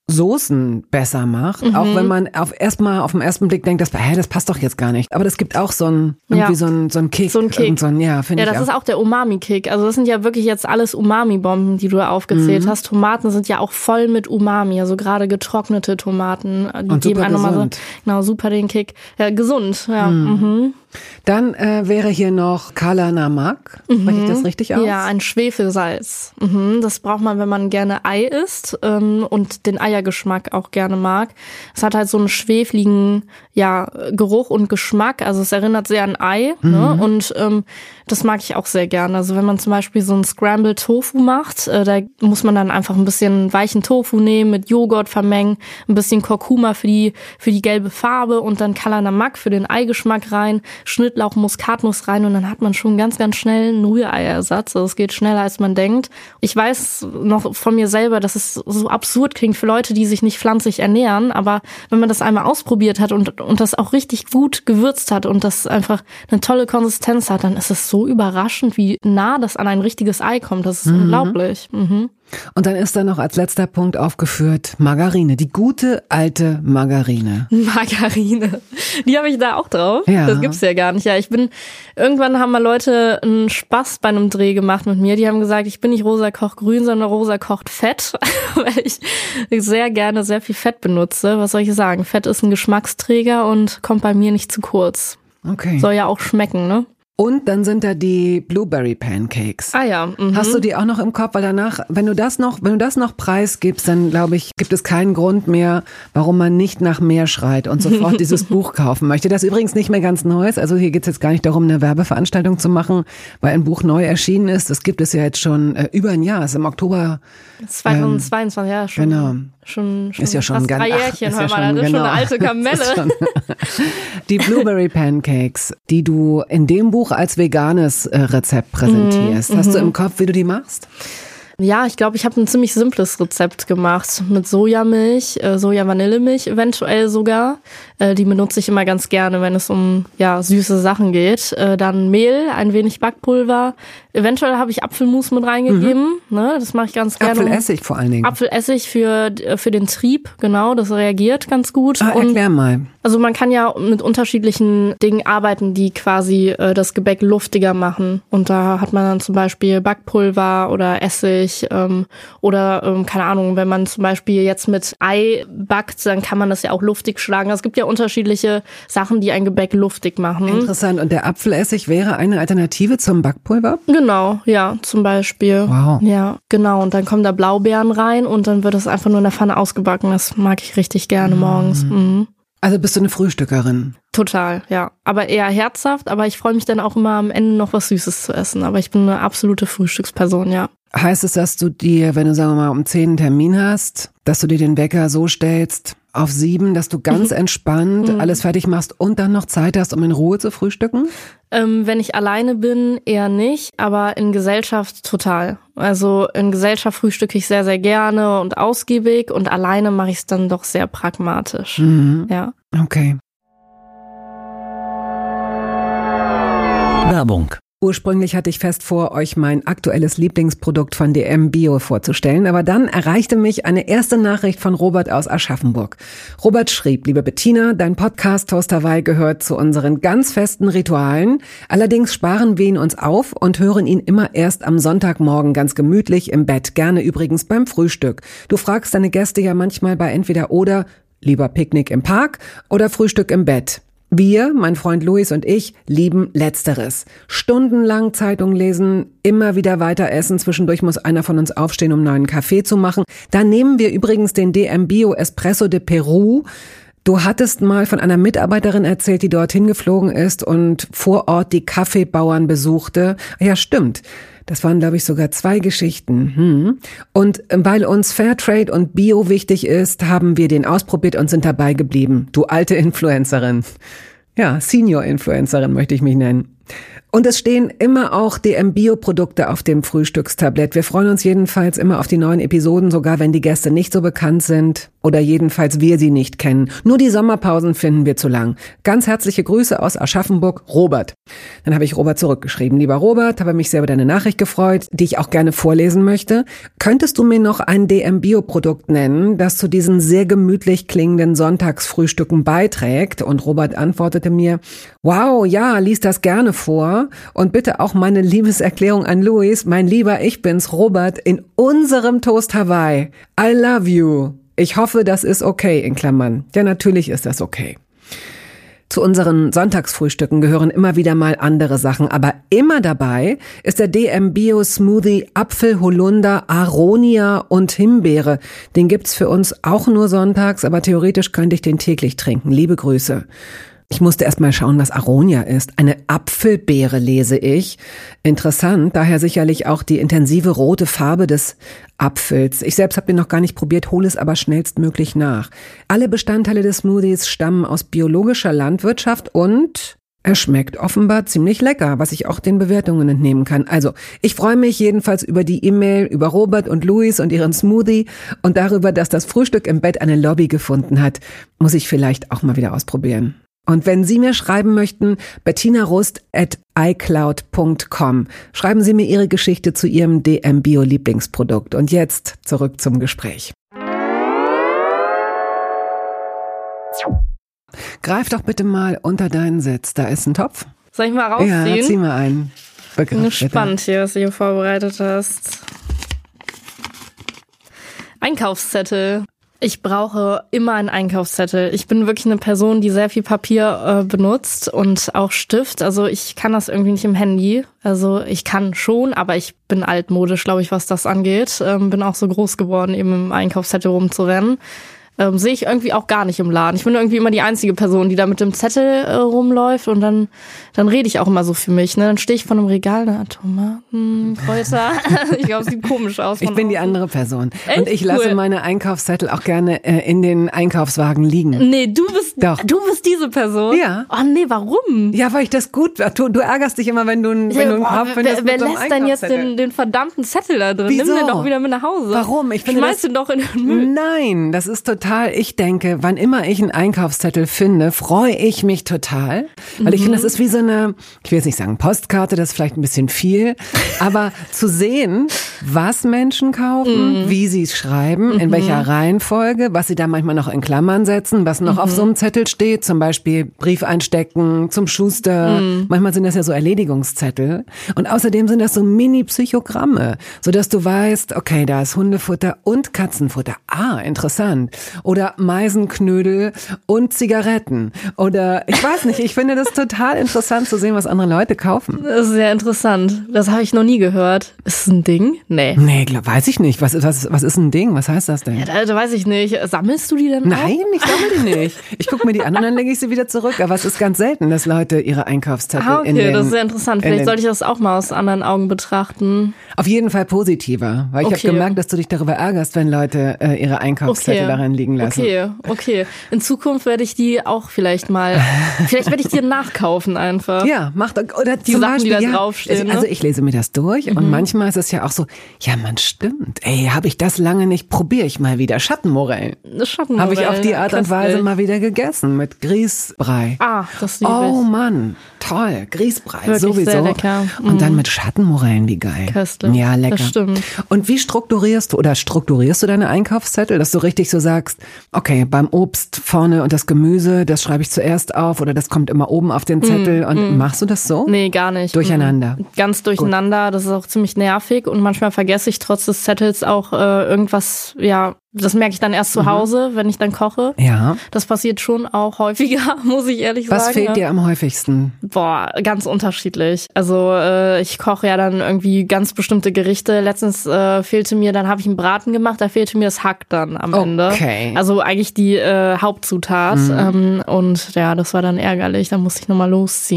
Soßen besser macht, mhm. auch wenn man auf erstmal auf den ersten Blick denkt, das, hä, das passt doch jetzt gar nicht. Aber das gibt auch so einen, irgendwie ja. so einen, so einen Kick. So ein Kick. So ein, ja, finde ja, ich das auch. ist auch der Umami-Kick. Also das sind ja wirklich jetzt alles Umami-Bomben, die du da aufgezählt mhm. hast. Tomaten sind ja auch voll mit Umami, also gerade getrocknete Tomaten. Die Und geben super einem nochmal so, gesund. genau, super den Kick. Ja, gesund, ja. Mhm. Mhm. Dann äh, wäre hier noch Kala Namak. Mhm. Spreche ich das richtig aus? Ja, ein Schwefelsalz. Mhm. Das braucht man, wenn man gerne Ei isst ähm, und den Eiergeschmack auch gerne mag. Es hat halt so einen schwefligen ja, Geruch und Geschmack. Also es erinnert sehr an Ei. Mhm. Ne? Und ähm, das mag ich auch sehr gerne. Also wenn man zum Beispiel so einen Scrambled Tofu macht, äh, da muss man dann einfach ein bisschen weichen Tofu nehmen, mit Joghurt vermengen, ein bisschen Kurkuma für die für die gelbe Farbe und dann Kala Namak für den Eigeschmack rein, Schnittlauch, Muskatnuss rein und dann hat man schon ganz, ganz schnell einen Rühreiersatz. Also es geht schneller, als man denkt. Ich weiß noch von mir selber, dass es so absurd klingt für Leute, die sich nicht pflanzlich ernähren, aber wenn man das einmal ausprobiert hat und, und das auch richtig gut gewürzt hat und das einfach eine tolle Konsistenz hat, dann ist es so überraschend, wie nah das an ein richtiges Ei kommt. Das ist mhm. unglaublich. Mhm. Und dann ist da noch als letzter Punkt aufgeführt Margarine, die gute alte Margarine. Margarine, die habe ich da auch drauf. Ja. Das gibt's ja gar nicht. Ja, ich bin irgendwann haben mal Leute einen Spaß bei einem Dreh gemacht mit mir. Die haben gesagt, ich bin nicht Rosa kocht grün, sondern Rosa kocht Fett, weil ich sehr gerne sehr viel Fett benutze. Was soll ich sagen? Fett ist ein Geschmacksträger und kommt bei mir nicht zu kurz. Okay. Soll ja auch schmecken, ne? Und dann sind da die Blueberry Pancakes. Ah ja. Mhm. Hast du die auch noch im Kopf? Weil danach, wenn du das noch, wenn du das noch preisgibst, dann glaube ich, gibt es keinen Grund mehr, warum man nicht nach mehr schreit und sofort dieses Buch kaufen möchte. Das ist übrigens nicht mehr ganz Neues. Also hier geht es jetzt gar nicht darum, eine Werbeveranstaltung zu machen, weil ein Buch neu erschienen ist. Das gibt es ja jetzt schon äh, über ein Jahr. Es ist im Oktober zweitausendzweiundzwanzig, ähm, ja schon. Genau. Schon, schon ist ja schon fast ganz, drei Jährchen, ach, hör ist ja mal, schon, das ist genau. schon eine alte Kamelle. Schon, die Blueberry Pancakes, die du in dem Buch als veganes äh, Rezept präsentierst. Mm, Hast mm-hmm. du im Kopf, wie du die machst? Ja, ich glaube, ich habe ein ziemlich simples Rezept gemacht mit Sojamilch, äh, Soja-Vanillemilch eventuell sogar. Äh, die benutze ich immer ganz gerne, wenn es um ja süße Sachen geht. Äh, dann Mehl, ein wenig Backpulver. Eventuell habe ich Apfelmus mit reingegeben. Mhm. Ne, das mache ich ganz gerne. Apfelessig vor allen Dingen. Apfelessig für für den Trieb, genau. Das reagiert ganz gut. Ah, erklär Und, mal. Also man kann ja mit unterschiedlichen Dingen arbeiten, die quasi äh, das Gebäck luftiger machen. Und da hat man dann zum Beispiel Backpulver oder Essig ähm, oder ähm, keine Ahnung, wenn man zum Beispiel jetzt mit Ei backt, dann kann man das ja auch luftig schlagen. Also es gibt ja unterschiedliche Sachen, die ein Gebäck luftig machen. Interessant. Und der Apfelessig wäre eine Alternative zum Backpulver? Genau, ja, zum Beispiel. Wow. Ja, genau. Und dann kommen da Blaubeeren rein und dann wird das einfach nur in der Pfanne ausgebacken. Das mag ich richtig gerne morgens. Mhm. Also bist du eine Frühstückerin? Total, ja. Aber eher herzhaft, aber ich freue mich dann auch immer am Ende noch was Süßes zu essen. Aber ich bin eine absolute Frühstücksperson, ja. Heißt es, dass du dir, wenn du sagen wir mal um zehn einen Termin hast, dass du dir den Wecker so stellst auf sieben, dass du ganz mhm. entspannt mhm. alles fertig machst und dann noch Zeit hast, um in Ruhe zu frühstücken? Ähm, wenn ich alleine bin, eher nicht, aber in Gesellschaft total. Also in Gesellschaft frühstücke ich sehr, sehr gerne und ausgiebig und alleine mache ich es dann doch sehr pragmatisch. Mhm. Ja. Okay. Werbung. Ursprünglich hatte ich fest vor, euch mein aktuelles Lieblingsprodukt von D M Bio vorzustellen, aber dann erreichte mich eine erste Nachricht von Robert aus Aschaffenburg. Robert schrieb: Liebe Bettina, dein Podcast Toast Hawaii gehört zu unseren ganz festen Ritualen. Allerdings sparen wir ihn uns auf und hören ihn immer erst am Sonntagmorgen ganz gemütlich im Bett, gerne übrigens beim Frühstück. Du fragst deine Gäste ja manchmal bei entweder oder, lieber Picknick im Park oder Frühstück im Bett. Wir, mein Freund Luis und ich, lieben Letzteres. Stundenlang Zeitung lesen, immer wieder weiter essen. Zwischendurch muss einer von uns aufstehen, um einen neuen Kaffee zu machen. Da nehmen wir übrigens den D M Bio Espresso de Peru. Du hattest mal von einer Mitarbeiterin erzählt, die dorthin geflogen ist und vor Ort die Kaffeebauern besuchte. Ja, stimmt. Das waren, glaube ich, sogar zwei Geschichten. Hm. Und weil uns Fairtrade und Bio wichtig ist, haben wir den ausprobiert und sind dabei geblieben. Du alte Influencerin. Ja, Senior-Influencerin möchte ich mich nennen. Und es stehen immer auch D M-Bio-Produkte auf dem Frühstückstablett. Wir freuen uns jedenfalls immer auf die neuen Episoden, sogar wenn die Gäste nicht so bekannt sind oder jedenfalls wir sie nicht kennen. Nur die Sommerpausen finden wir zu lang. Ganz herzliche Grüße aus Aschaffenburg, Robert. Dann habe ich Robert zurückgeschrieben. Lieber Robert, habe mich sehr über deine Nachricht gefreut, die ich auch gerne vorlesen möchte. Könntest du mir noch ein D M-Bio-Produkt nennen, das zu diesen sehr gemütlich klingenden Sonntagsfrühstücken beiträgt? Und Robert antwortete mir, wow, ja, lies das gerne vor. Und bitte auch meine Liebeserklärung an Luis, mein Lieber, ich bin's, Robert, in unserem Toast Hawaii. I love you. Ich hoffe, das ist okay, in Klammern. Ja, natürlich ist das okay. Zu unseren Sonntagsfrühstücken gehören immer wieder mal andere Sachen, aber immer dabei ist der D M Bio Smoothie Apfel, Holunder, Aronia und Himbeere. Den gibt's für uns auch nur sonntags, aber theoretisch könnte ich den täglich trinken. Liebe Grüße. Ich musste erst mal schauen, was Aronia ist. Eine Apfelbeere lese ich. Interessant, daher sicherlich auch die intensive rote Farbe des Apfels. Ich selbst habe den noch gar nicht probiert, hole es aber schnellstmöglich nach. Alle Bestandteile des Smoothies stammen aus biologischer Landwirtschaft und er schmeckt offenbar ziemlich lecker, was ich auch den Bewertungen entnehmen kann. Also, ich freue mich jedenfalls über die E-Mail, über Robert und Luis und ihren Smoothie und darüber, dass das Frühstück im Bett eine Lobby gefunden hat. Muss ich vielleicht auch mal wieder ausprobieren. Und wenn Sie mir schreiben möchten, bettinarust at icloud punkt com. Schreiben Sie mir Ihre Geschichte zu Ihrem D M-Bio-Lieblingsprodukt. Und jetzt zurück zum Gespräch. Greif doch bitte mal unter deinen Sitz. Da ist ein Topf. Soll ich mal rausziehen? Ja, zieh mal einen. Ich bin gespannt hier, was du hier vorbereitet hast. Einkaufszettel. Ich brauche immer einen Einkaufszettel. Ich bin wirklich eine Person, die sehr viel Papier äh, benutzt und auch Stift. Also ich kann das irgendwie nicht im Handy. Also ich kann schon, aber ich bin altmodisch, glaube ich, was das angeht. Ähm, bin auch so groß geworden, eben im Einkaufszettel rumzurennen. Ähm, sehe ich irgendwie auch gar nicht im Laden. Ich bin irgendwie immer die einzige Person, die da mit dem Zettel äh, rumläuft und dann dann rede ich auch immer so für mich. Ne? Dann stehe ich vor einem Regal, da Tomaten, Kräuter. Ich glaube, es sieht komisch aus. Ich bin die andere Person. Echt? Und ich lasse Cool. meine Einkaufszettel auch gerne äh, in den Einkaufswagen liegen. Nee, du bist Doch. du bist diese Person? Ja. Oh nee, warum? Ja, weil ich das gut, du, du ärgerst dich immer, wenn du, wenn du einen Boah, Kopf findest wer wer mit so einem lässt denn jetzt Einkaufszettel. den, den verdammten Zettel da drin? Wieso? Nimm den doch wieder mit nach Hause. Warum? Ich finde Schmeiß das- den doch in den Müll. Nein, das ist total, ich denke, wann immer ich einen Einkaufszettel finde, freue ich mich total, weil ich finde, das ist wie so eine, ich will jetzt nicht sagen Postkarte, das ist vielleicht ein bisschen viel, aber zu sehen, was Menschen kaufen, wie sie es schreiben, in welcher Reihenfolge, was sie da manchmal noch in Klammern setzen, was noch auf so einem Zettel steht, zum Beispiel Brief einstecken, zum Schuster, manchmal sind das ja so Erledigungszettel und außerdem sind das so Mini-Psychogramme, sodass du weißt, okay, da ist Hundefutter und Katzenfutter, ah, interessant, oder Meisenknödel und Zigaretten oder ich weiß nicht, ich finde das total interessant zu sehen, was andere Leute kaufen. Das ist sehr interessant. Das habe ich noch nie gehört. Ist es ein Ding? Nee. Nee, glaub, weiß ich nicht. Was, was, was ist ein Ding? Was heißt das denn? Ja, da, da weiß ich nicht. Sammelst du die denn Nein, auch? ich sammle die nicht. Ich gucke mir die an und dann lege ich sie wieder zurück. Aber es ist ganz selten, dass Leute ihre Einkaufszettel Ah, okay, in den... das ist sehr interessant. in Vielleicht den- sollte ich das auch mal aus anderen Augen betrachten. Auf jeden Fall positiver. Weil ich Okay. habe gemerkt, dass du dich darüber ärgerst, wenn Leute äh, ihre Einkaufszettel Okay. darin liegen lassen. Okay, okay. In Zukunft werde ich die auch vielleicht mal, vielleicht werde ich die nachkaufen einfach. Ja, macht oder Die zum Sachen, die Beispiel, da ja, draufstehen, ich, also ne? ich lese mir das durch und manchmal ist es ja auch so, ja, man stimmt. Ey, habe ich das lange nicht, probiere ich mal wieder Schattenmorellen. Schattenmodell. Habe ich auf die Art und Weise Köstlich. mal wieder gegessen mit Grießbrei. Ah, das liebe Oh ich. Mann, toll, Grießbrei Wirklich sowieso. sehr lecker. Und dann mit Schattenmorellen, wie geil. Köstlich. Ja, lecker. Das stimmt. Und wie strukturierst du oder strukturierst du deine Einkaufszettel, dass du richtig so sagst, okay, beim Obst vorne und das Gemüse, das schreibe ich zuerst auf oder das kommt immer oben auf den Zettel und machst du das so? Nee, gar nicht. Durcheinander. Mhm. Ganz durcheinander. Das ist auch ziemlich nervig und manchmal vergesse ich trotz des Zettels auch äh, irgendwas, ja, das merke ich dann erst zu Hause, wenn ich dann koche. Ja. Das passiert schon auch häufiger, muss ich ehrlich Was sagen. fehlt ja. dir am häufigsten? Boah, ganz unterschiedlich. Also äh, ich koche ja dann irgendwie ganz bestimmte Gerichte. Letztens äh, fehlte mir, dann habe ich einen Braten gemacht, da fehlte mir das Hack dann am Ende. Okay. Also eigentlich die äh, Hauptzutat. Ähm, und ja, das war dann ärgerlich. Da musste ich nochmal losziehen.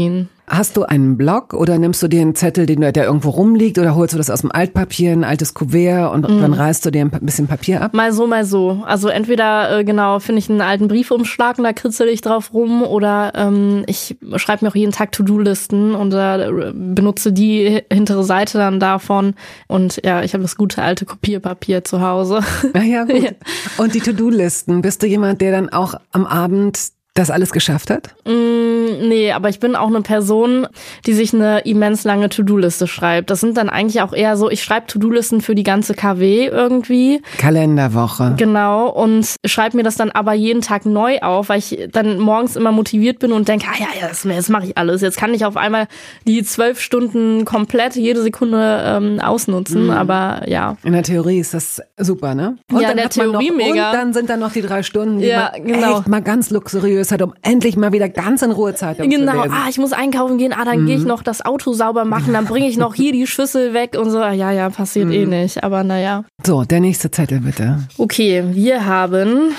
Hast du einen Block oder nimmst du dir einen Zettel, den, der irgendwo rumliegt, oder holst du das aus dem Altpapier, ein altes Kuvert und mm. dann reißt du dir ein bisschen Papier ab? Mal so, mal so. Also entweder, äh, genau, finde ich einen alten Briefumschlag und da kritzel ich drauf rum, oder ähm, ich schreibe mir auch jeden Tag To-Do-Listen und äh, benutze die hintere Seite dann davon. Und ja, ich habe das gute alte Kopierpapier zu Hause. Ah ja, gut. Ja. Und die To-Do-Listen, bist du jemand, der dann auch am Abend das alles geschafft hat? Mm, nee, aber ich bin auch eine Person, die sich eine immens lange To-Do-Liste schreibt. Das sind dann eigentlich auch eher so, ich schreibe To-Do-Listen für die ganze K W irgendwie. Kalenderwoche. Genau, und schreibe mir das dann aber jeden Tag neu auf, weil ich dann morgens immer motiviert bin und denke, ah ja, ja, das, das mache ich alles. Jetzt kann ich auf einmal die zwölf Stunden komplett jede Sekunde ähm, ausnutzen, mhm. aber ja. In der Theorie ist das super, ne? Und ja, in der Theorie noch, mega. Und dann sind da noch die drei Stunden, die ja, man genau. echt mal ganz luxuriös hat, um endlich mal wieder ganz in Ruhe Zeit genau. zu lesen. Genau, ah, ich muss einkaufen gehen, ah, dann mhm. gehe ich noch das Auto sauber machen, dann bringe ich noch hier die Schüssel weg und so. Ja, ja, passiert mhm. eh nicht, aber naja. So, der nächste Zettel bitte. Okay, wir haben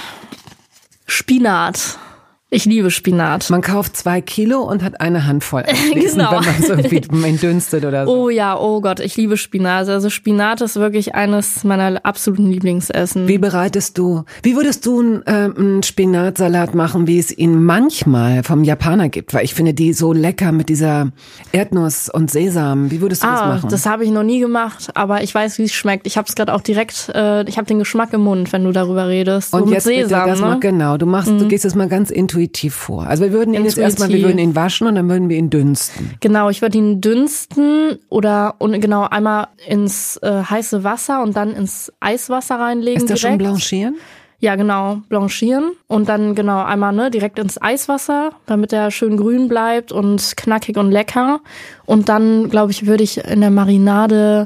Spinat. Ich liebe Spinat. Man kauft zwei Kilo und hat eine Handvoll anschließend, genau. wenn man es irgendwie entdünstet oder so. Oh ja, oh Gott, ich liebe Spinat. Also Spinat ist wirklich eines meiner absoluten Lieblingsessen. Wie bereitest du, wie würdest du einen, äh, einen Spinatsalat machen, wie es ihn manchmal vom Japaner gibt? Weil ich finde die so lecker mit dieser Erdnuss und Sesam. Wie würdest du ah, das machen? Das habe ich noch nie gemacht, aber ich weiß, wie es schmeckt. Ich habe es gerade auch direkt, äh, ich habe den Geschmack im Mund, wenn du darüber redest. Und so jetzt mit Sesam, bitte das ne? mal, genau, du machst, mhm. du gehst jetzt mal ganz intuitiv vor. Also wir würden ihn Intuitiv. jetzt erstmal, wir würden ihn waschen und dann würden wir ihn dünsten. Genau, ich würde ihn dünsten oder und genau einmal ins äh, heiße Wasser und dann ins Eiswasser reinlegen. Ist das direkt. schon blanchieren? Ja, genau, blanchieren und dann genau einmal ne direkt ins Eiswasser, damit er schön grün bleibt und knackig und lecker. Und dann, glaube ich, würde ich in der Marinade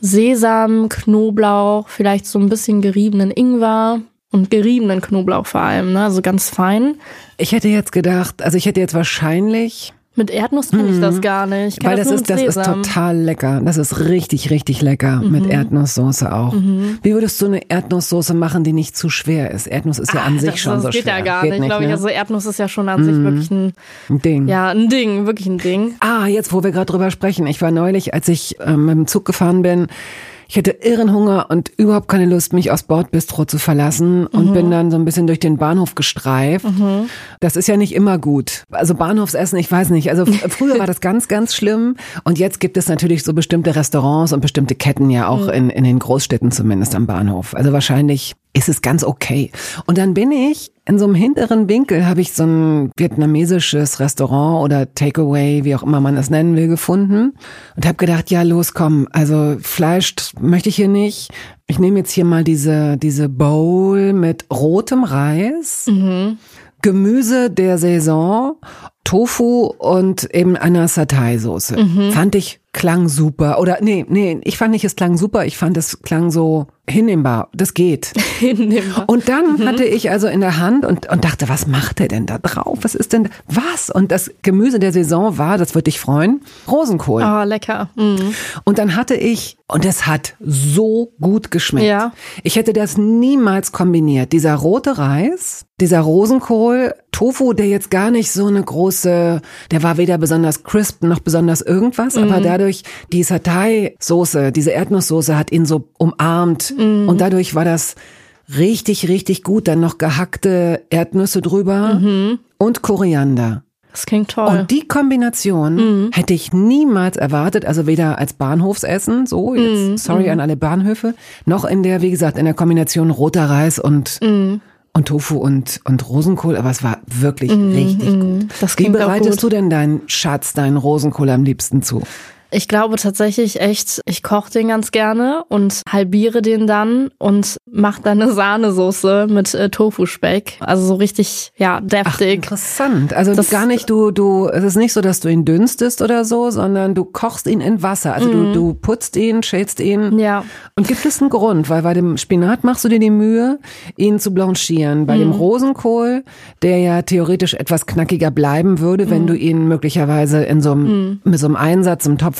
Sesam, Knoblauch, vielleicht so ein bisschen geriebenen Ingwer und geriebenen Knoblauch vor allem, ne, also ganz fein. Ich hätte jetzt gedacht, also ich hätte jetzt wahrscheinlich mit Erdnuss kann ich das gar nicht. Ich Weil das das ist, das ist total lecker. Das ist richtig, richtig lecker mhm. mit Erdnusssoße auch. Mhm. Wie würdest du eine Erdnusssoße machen, die nicht zu schwer ist? Erdnuss ist ja ah, an sich das, schon das so geht schwer. Ja gar geht nicht, nicht glaube ich. Ne? Also Erdnuss ist ja schon an sich mhm. wirklich ein, ein Ding. Ja, ein Ding, wirklich ein Ding. Ah, jetzt, wo wir gerade drüber sprechen. Ich war neulich, als ich ähm, mit dem Zug gefahren bin, ich hatte irren Hunger und überhaupt keine Lust, mich aus Bordbistro zu verlassen und mhm. bin dann so ein bisschen durch den Bahnhof gestreift. Mhm. Das ist ja nicht immer gut. Also Bahnhofsessen, ich weiß nicht. Also früher war das ganz, ganz schlimm und jetzt gibt es natürlich so bestimmte Restaurants und bestimmte Ketten ja auch mhm. in, in den Großstädten zumindest am Bahnhof. Also wahrscheinlich ist es ganz okay. Und dann bin ich in so einem hinteren Winkel, habe ich so ein vietnamesisches Restaurant oder Takeaway, wie auch immer man es nennen will, gefunden und habe gedacht, ja los, komm, also Fleisch möchte ich hier nicht. Ich nehme jetzt hier mal diese diese Bowl mit rotem Reis, mhm. Gemüse der Saison, Tofu und eben einer Satay-Soße. Mhm. Fand ich, klang super. Oder nee, nee, ich fand nicht, es klang super, ich fand, es klang so hinnehmbar. Das geht. Hinnehmbar. Und dann mhm. hatte ich also in der Hand und, und dachte, was macht der denn da drauf? Was ist denn, was? Und das Gemüse der Saison war, das würde dich freuen, Rosenkohl. Ah, oh, lecker. Mhm. Und dann hatte ich, und es hat so gut geschmeckt. Ja. Ich hätte das niemals kombiniert. Dieser rote Reis, dieser Rosenkohl, Tofu, der jetzt gar nicht so eine große, der war weder besonders crisp noch besonders irgendwas, mhm. aber dadurch die Satay-Soße, diese Erdnusssoße hat ihn so umarmt mhm. und dadurch war das richtig, richtig gut. Dann noch gehackte Erdnüsse drüber mhm. und Koriander. Das klingt toll. Und die Kombination mhm. hätte ich niemals erwartet, also weder als Bahnhofsessen, so jetzt, mhm. sorry an alle Bahnhöfe, noch in der, wie gesagt, in der Kombination roter Reis und mhm. und Tofu und und Rosenkohl, aber es war wirklich mm, richtig mm, gut. Das Wie bereitest du denn deinen Schatz, deinen Rosenkohl am liebsten zu? Ich glaube tatsächlich echt, ich koche den ganz gerne und halbiere den dann und mache dann eine Sahnesoße mit äh, Tofu-Speck. Also so richtig, ja, deftig. Ach, interessant. Also das, gar nicht, du, du, es ist nicht so, dass du ihn dünstest oder so, sondern du kochst ihn in Wasser. Also mm. du, du putzt ihn, schälst ihn. Ja. Und gibt es einen Grund? Weil bei dem Spinat machst du dir die Mühe, ihn zu blanchieren. Bei mm. dem Rosenkohl, der ja theoretisch etwas knackiger bleiben würde, wenn mm. du ihn möglicherweise in so einem, mm. mit so einem Einsatz im Topf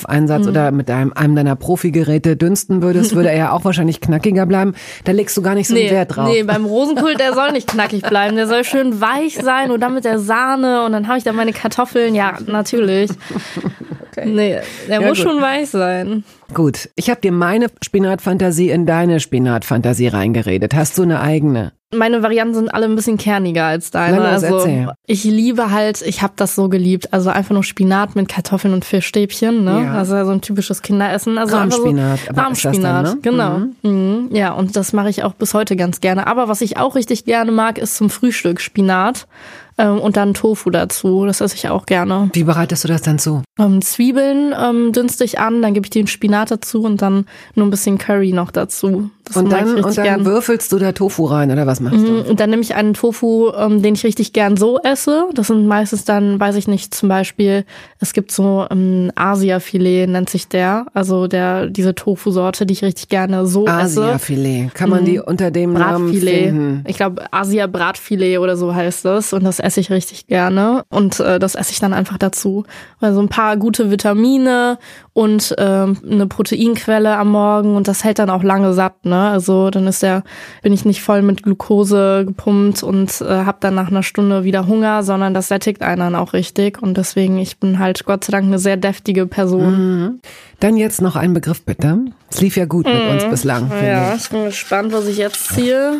Kraftstoffeinsatz mhm. oder mit einem, einem deiner Profigeräte dünsten würdest, würde er ja auch wahrscheinlich knackiger bleiben. Da legst du gar nicht so nee, einen Wert drauf. Nee, beim Rosenkohl, der soll nicht knackig bleiben. Der soll schön weich sein und dann mit der Sahne und dann habe ich da meine Kartoffeln. Ja, natürlich. Okay. Nee, der ja, muss gut. schon weich sein. Gut, ich habe dir meine Spinatfantasie in deine Spinatfantasie reingeredet. Hast du eine eigene? Meine Varianten sind alle ein bisschen kerniger als deine. Lass also erzähl. Ich liebe halt, ich habe das so geliebt. Also einfach nur Spinat mit Kartoffeln und Fischstäbchen, ne? Ja. Also so ein typisches Kinderessen. Also Rahmspinat. So Rahmspinat, ne? Genau. Mhm. Ja, und das mache ich auch bis heute ganz gerne. Aber was ich auch richtig gerne mag, ist zum Frühstück Spinat. Ähm, und dann Tofu dazu, das esse ich auch gerne. Wie bereitest du das dann zu? Ähm, Zwiebeln ähm, dünste ich an, dann gebe ich den Spinat dazu und dann nur ein bisschen Curry noch dazu. Das und mag dann, ich richtig und dann gern. würfelst du da Tofu rein oder was machst du? Mhm, und dann nehme ich einen Tofu, ähm, den ich richtig gern so esse. Das sind meistens dann, weiß ich nicht, zum Beispiel, es gibt so ein ähm, Asia-Filet, nennt sich der. Also der diese Tofu-Sorte, die ich richtig gerne so esse. Asia-Filet. Kann man mhm. die unter dem Namen finden? Ich glaube, Asia-Bratfilet oder so heißt das. Und das esse ich richtig gerne. Und äh, das esse ich dann einfach dazu. Also ein paar gute Vitamine und äh, eine Proteinquelle am Morgen. Und das hält dann auch lange satt, ne? Also dann ist der, bin ich nicht voll mit Glucose gepumpt und äh, habe dann nach einer Stunde wieder Hunger, sondern das sättigt einen dann auch richtig. Und deswegen, ich bin halt Gott sei Dank eine sehr deftige Person. Mhm. Dann jetzt noch ein Begriff bitte. Es lief ja gut mit mhm. uns bislang. Ja, ich bin gespannt, was ich jetzt ziehe.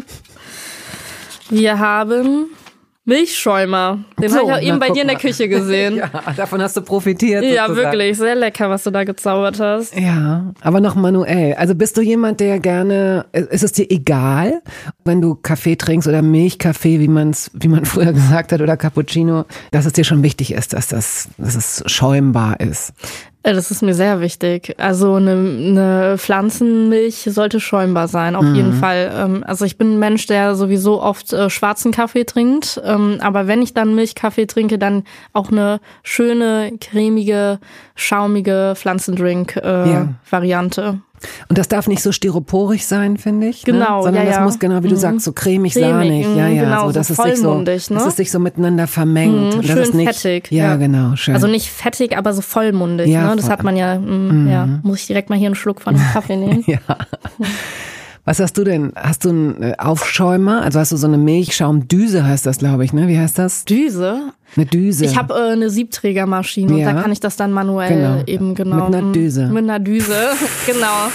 Wir haben Milchschäumer. Den so, habe ich auch eben bei dir in der Küche gesehen. Ja, davon hast du profitiert. Ja, sozusagen. Wirklich. Sehr lecker, was du da gezaubert hast. Ja, aber noch manuell. Also bist du jemand, der gerne, ist es dir egal, wenn du Kaffee trinkst oder Milchkaffee, wie man's, wie man früher gesagt hat, oder Cappuccino, dass es dir schon wichtig ist, dass das, dass es schäumbar ist? Das ist mir sehr wichtig. Also eine, eine Pflanzenmilch sollte schäumbar sein, auf mhm. jeden Fall. Also ich bin ein Mensch, der sowieso oft äh, schwarzen Kaffee trinkt. Ähm, aber wenn ich dann Milchkaffee trinke, dann auch eine schöne, cremige, schaumige Pflanzendrink-Variante. Äh, ja. Und das darf nicht so styroporisch sein, finde ich. Genau, ne? Sondern ja, das ja. muss genau, wie du mhm. sagst, so cremig, cremig sahnig. Ja, ja, genau, so, dass so es sich so, ne? dass es sich so miteinander vermengt. Mhm, und schön das ist nicht, fettig. Ja, ja, genau, schön. Also nicht fettig, aber so vollmundig. Ja, ne? Das voll. hat man ja, mh, mhm. ja. Muss ich direkt mal hier einen Schluck von dem Kaffee nehmen? Ja. Was hast du denn? Hast du einen Aufschäumer? Also hast du so eine Milchschaumdüse, heißt das, glaube ich, ne? Wie heißt das? Düse? Eine Düse. Ich habe äh, eine Siebträgermaschine ja. und da kann ich das dann manuell genau. eben genau. Mit einer Düse. Mit einer Düse, genau.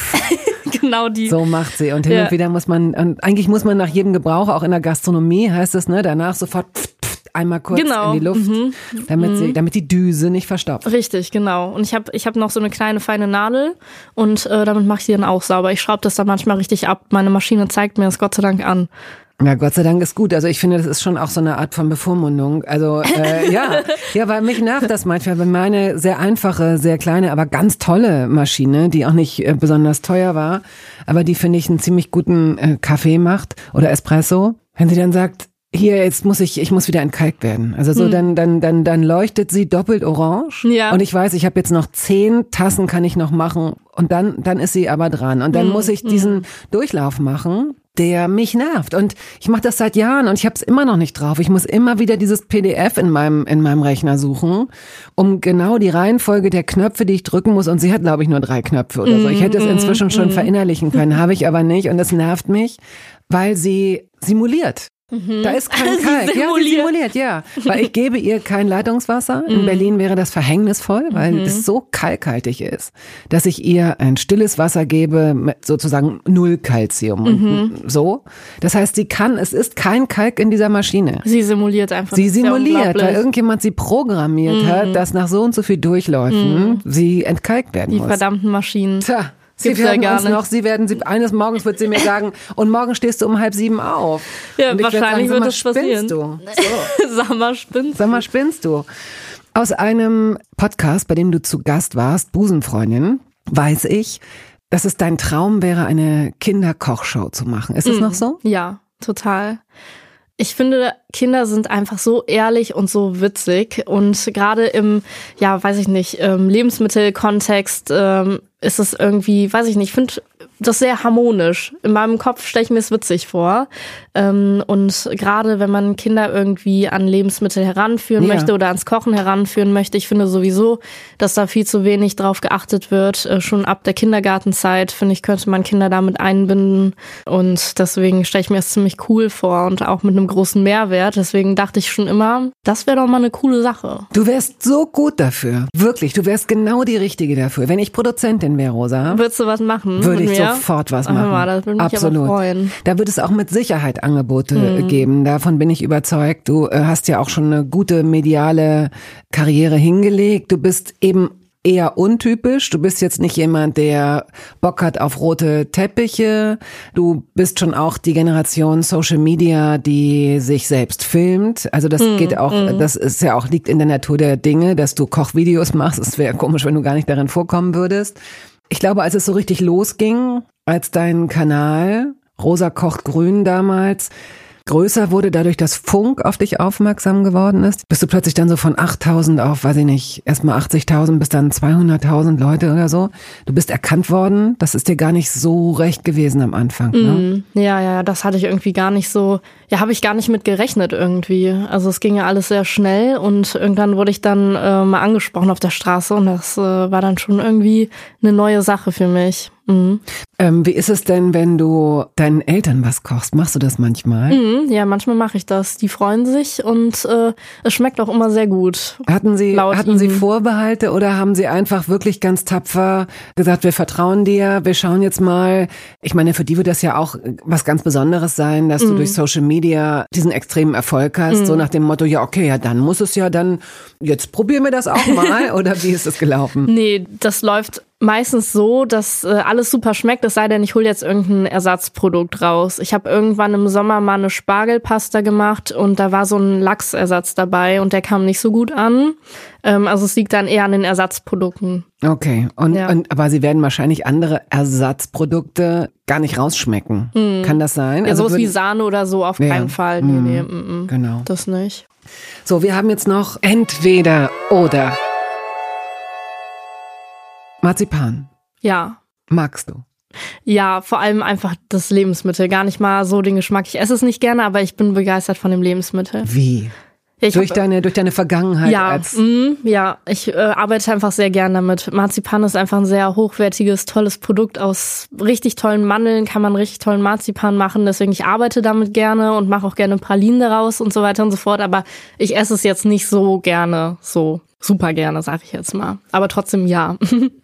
Genau die. So macht sie. Und hin ja. und wieder muss man, und eigentlich muss man nach jedem Gebrauch, auch in der Gastronomie heißt es, ne, danach sofort pft, pft, einmal kurz genau. in die Luft, mhm. damit mhm. sie, damit die Düse nicht verstopft. Richtig, genau. Und ich habe ich hab noch so eine kleine feine Nadel und äh, damit mache ich die dann auch sauber. Ich schraube das dann manchmal richtig ab. Meine Maschine zeigt mir das Gott sei Dank an. Ja, Gott sei Dank ist gut. Also ich finde, das ist schon auch so eine Art von Bevormundung. Also äh, ja, ja, weil mich nervt das manchmal, wenn meine sehr einfache, sehr kleine, aber ganz tolle Maschine, die auch nicht äh, besonders teuer war, aber die, finde ich, einen ziemlich guten äh, Kaffee macht oder Espresso, wenn sie dann sagt, hier, jetzt muss ich, ich muss wieder entkalkt werden. Also so, hm. dann, dann, dann, dann leuchtet sie doppelt orange. Ja. Und ich weiß, ich habe jetzt noch zehn Tassen, kann ich noch machen. Und dann, dann ist sie aber dran. Und dann hm. muss ich diesen hm. Durchlauf machen, der mich nervt. Und ich mache das seit Jahren und ich habe es immer noch nicht drauf. Ich muss immer wieder dieses P D F in meinem, in meinem Rechner suchen, um genau die Reihenfolge der Knöpfe, die ich drücken muss. Und sie hat, glaube ich, nur drei Knöpfe oder so. Ich hätte es inzwischen schon verinnerlichen können, habe ich aber nicht. Und das nervt mich, weil sie simuliert. Mhm. Da ist kein Kalk. Ja, sie simuliert, ja. Weil ich gebe ihr kein Leitungswasser. In mhm. Berlin wäre das verhängnisvoll, weil mhm. es so kalkhaltig ist, dass ich ihr ein stilles Wasser gebe mit sozusagen null Calcium und mhm. so. Das heißt, sie kann, es ist kein Kalk in dieser Maschine. Sie simuliert einfach. Sie simuliert, weil irgendjemand sie programmiert mhm. hat, dass nach so und so viel Durchläufen mhm. sie entkalkt werden Die muss. Die verdammten Maschinen. Tja. Sie Gibt's werden ja uns noch, sie werden, sie, eines Morgens wird sie mir sagen, und morgen stehst du um halb sieben auf. Ja, und wahrscheinlich sagen, wird das passieren. Du? So. Sag mal, spinnst du? Sag mal, spinnst du? Aus einem Podcast, bei dem du zu Gast warst, Busenfreundin, weiß ich, dass es dein Traum wäre, eine Kinderkochshow zu machen. Ist das mhm. noch so? Ja, total. Ich finde, Kinder sind einfach so ehrlich und so witzig und gerade im, ja, weiß ich nicht, ähm, Lebensmittelkontext ähm, ist es irgendwie, weiß ich nicht, ich finde das sehr harmonisch. In meinem Kopf stelle ich mir es witzig vor. Ähm, und gerade wenn man Kinder irgendwie an Lebensmittel heranführen ja. möchte oder ans Kochen heranführen möchte, ich finde sowieso, dass da viel zu wenig drauf geachtet wird. Äh, schon ab der Kindergartenzeit, finde ich, könnte man Kinder damit einbinden. Und deswegen stelle ich mir das ziemlich cool vor und auch mit einem großen Mehrwert. Deswegen dachte ich schon immer, das wäre doch mal eine coole Sache. Du wärst so gut dafür. Wirklich, du wärst genau die Richtige dafür. Wenn ich Produzentin wäre, Rosa. Würdest du was machen? Würde ich mir? sofort was machen. Mal, das würde mich Absolut. aber freuen. Da wird es auch mit Sicherheit Angebote mhm. geben. Davon bin ich überzeugt. Du äh, hast ja auch schon eine gute mediale Karriere hingelegt. Du bist eben eher untypisch. Du bist jetzt nicht jemand, der Bock hat auf rote Teppiche. Du bist schon auch die Generation Social Media, die sich selbst filmt. Also das mm, geht auch, mm. das ist ja auch, liegt in der Natur der Dinge, dass du Kochvideos machst. Es wäre komisch, wenn du gar nicht darin vorkommen würdest. Ich glaube, als es so richtig losging, als dein Kanal Rosa kocht grün damals größer wurde, dadurch, dass Funk auf dich aufmerksam geworden ist, bist du plötzlich dann so von achttausend auf, weiß ich nicht, erstmal achtzigtausend bis dann zweihunderttausend Leute oder so. Du bist erkannt worden. Das ist dir gar nicht so recht gewesen am Anfang. Ne? Mm, ja, ja, das hatte ich irgendwie gar nicht so, ja, habe ich gar nicht mit gerechnet irgendwie. Also es ging ja alles sehr schnell und irgendwann wurde ich dann äh, mal angesprochen auf der Straße und das äh, war dann schon irgendwie eine neue Sache für mich. Mhm. Ähm, wie ist es denn, wenn du deinen Eltern was kochst? Machst du das manchmal? Mhm, ja, manchmal mache ich das. Die freuen sich und äh, es schmeckt auch immer sehr gut. Hatten Sie, hatten Sie Vorbehalte oder haben Sie einfach wirklich ganz tapfer gesagt, wir vertrauen dir, wir schauen jetzt mal. Ich meine, für die wird das ja auch was ganz Besonderes sein, dass mhm. du durch Social Media diesen extremen Erfolg hast. Mhm. So nach dem Motto, ja okay, ja dann muss es ja dann, jetzt probieren wir das auch mal. Oder wie ist es gelaufen? Nee, das läuft meistens so, dass äh, alles super schmeckt, es sei denn, ich hole jetzt irgendein Ersatzprodukt raus. Ich habe irgendwann im Sommer mal eine Spargelpasta gemacht und da war so ein Lachsersatz dabei und der kam nicht so gut an. Ähm, also es liegt dann eher an den Ersatzprodukten. Okay, und, ja. und aber Sie werden wahrscheinlich andere Ersatzprodukte gar nicht rausschmecken. Mhm. Kann das sein? Ja, also sowas wie Sahne oder so auf ja. keinen Fall. Nee, nee, mm, mm. Genau. Das nicht. So, wir haben jetzt noch entweder oder. Marzipan. Ja. Magst du? Ja, vor allem einfach das Lebensmittel. Gar nicht mal so den Geschmack. Ich esse es nicht gerne, aber ich bin begeistert von dem Lebensmittel. Wie? Ja, durch, hab, deine, durch deine Vergangenheit? Ja, als mh, ja. ich äh, arbeite einfach sehr gern damit. Marzipan ist einfach ein sehr hochwertiges, tolles Produkt. Aus richtig tollen Mandeln kann man richtig tollen Marzipan machen. Deswegen, ich arbeite damit gerne und mache auch gerne Pralinen daraus und so weiter und so fort. Aber ich esse es jetzt nicht so gerne, so super gerne, sag ich jetzt mal. Aber trotzdem ja.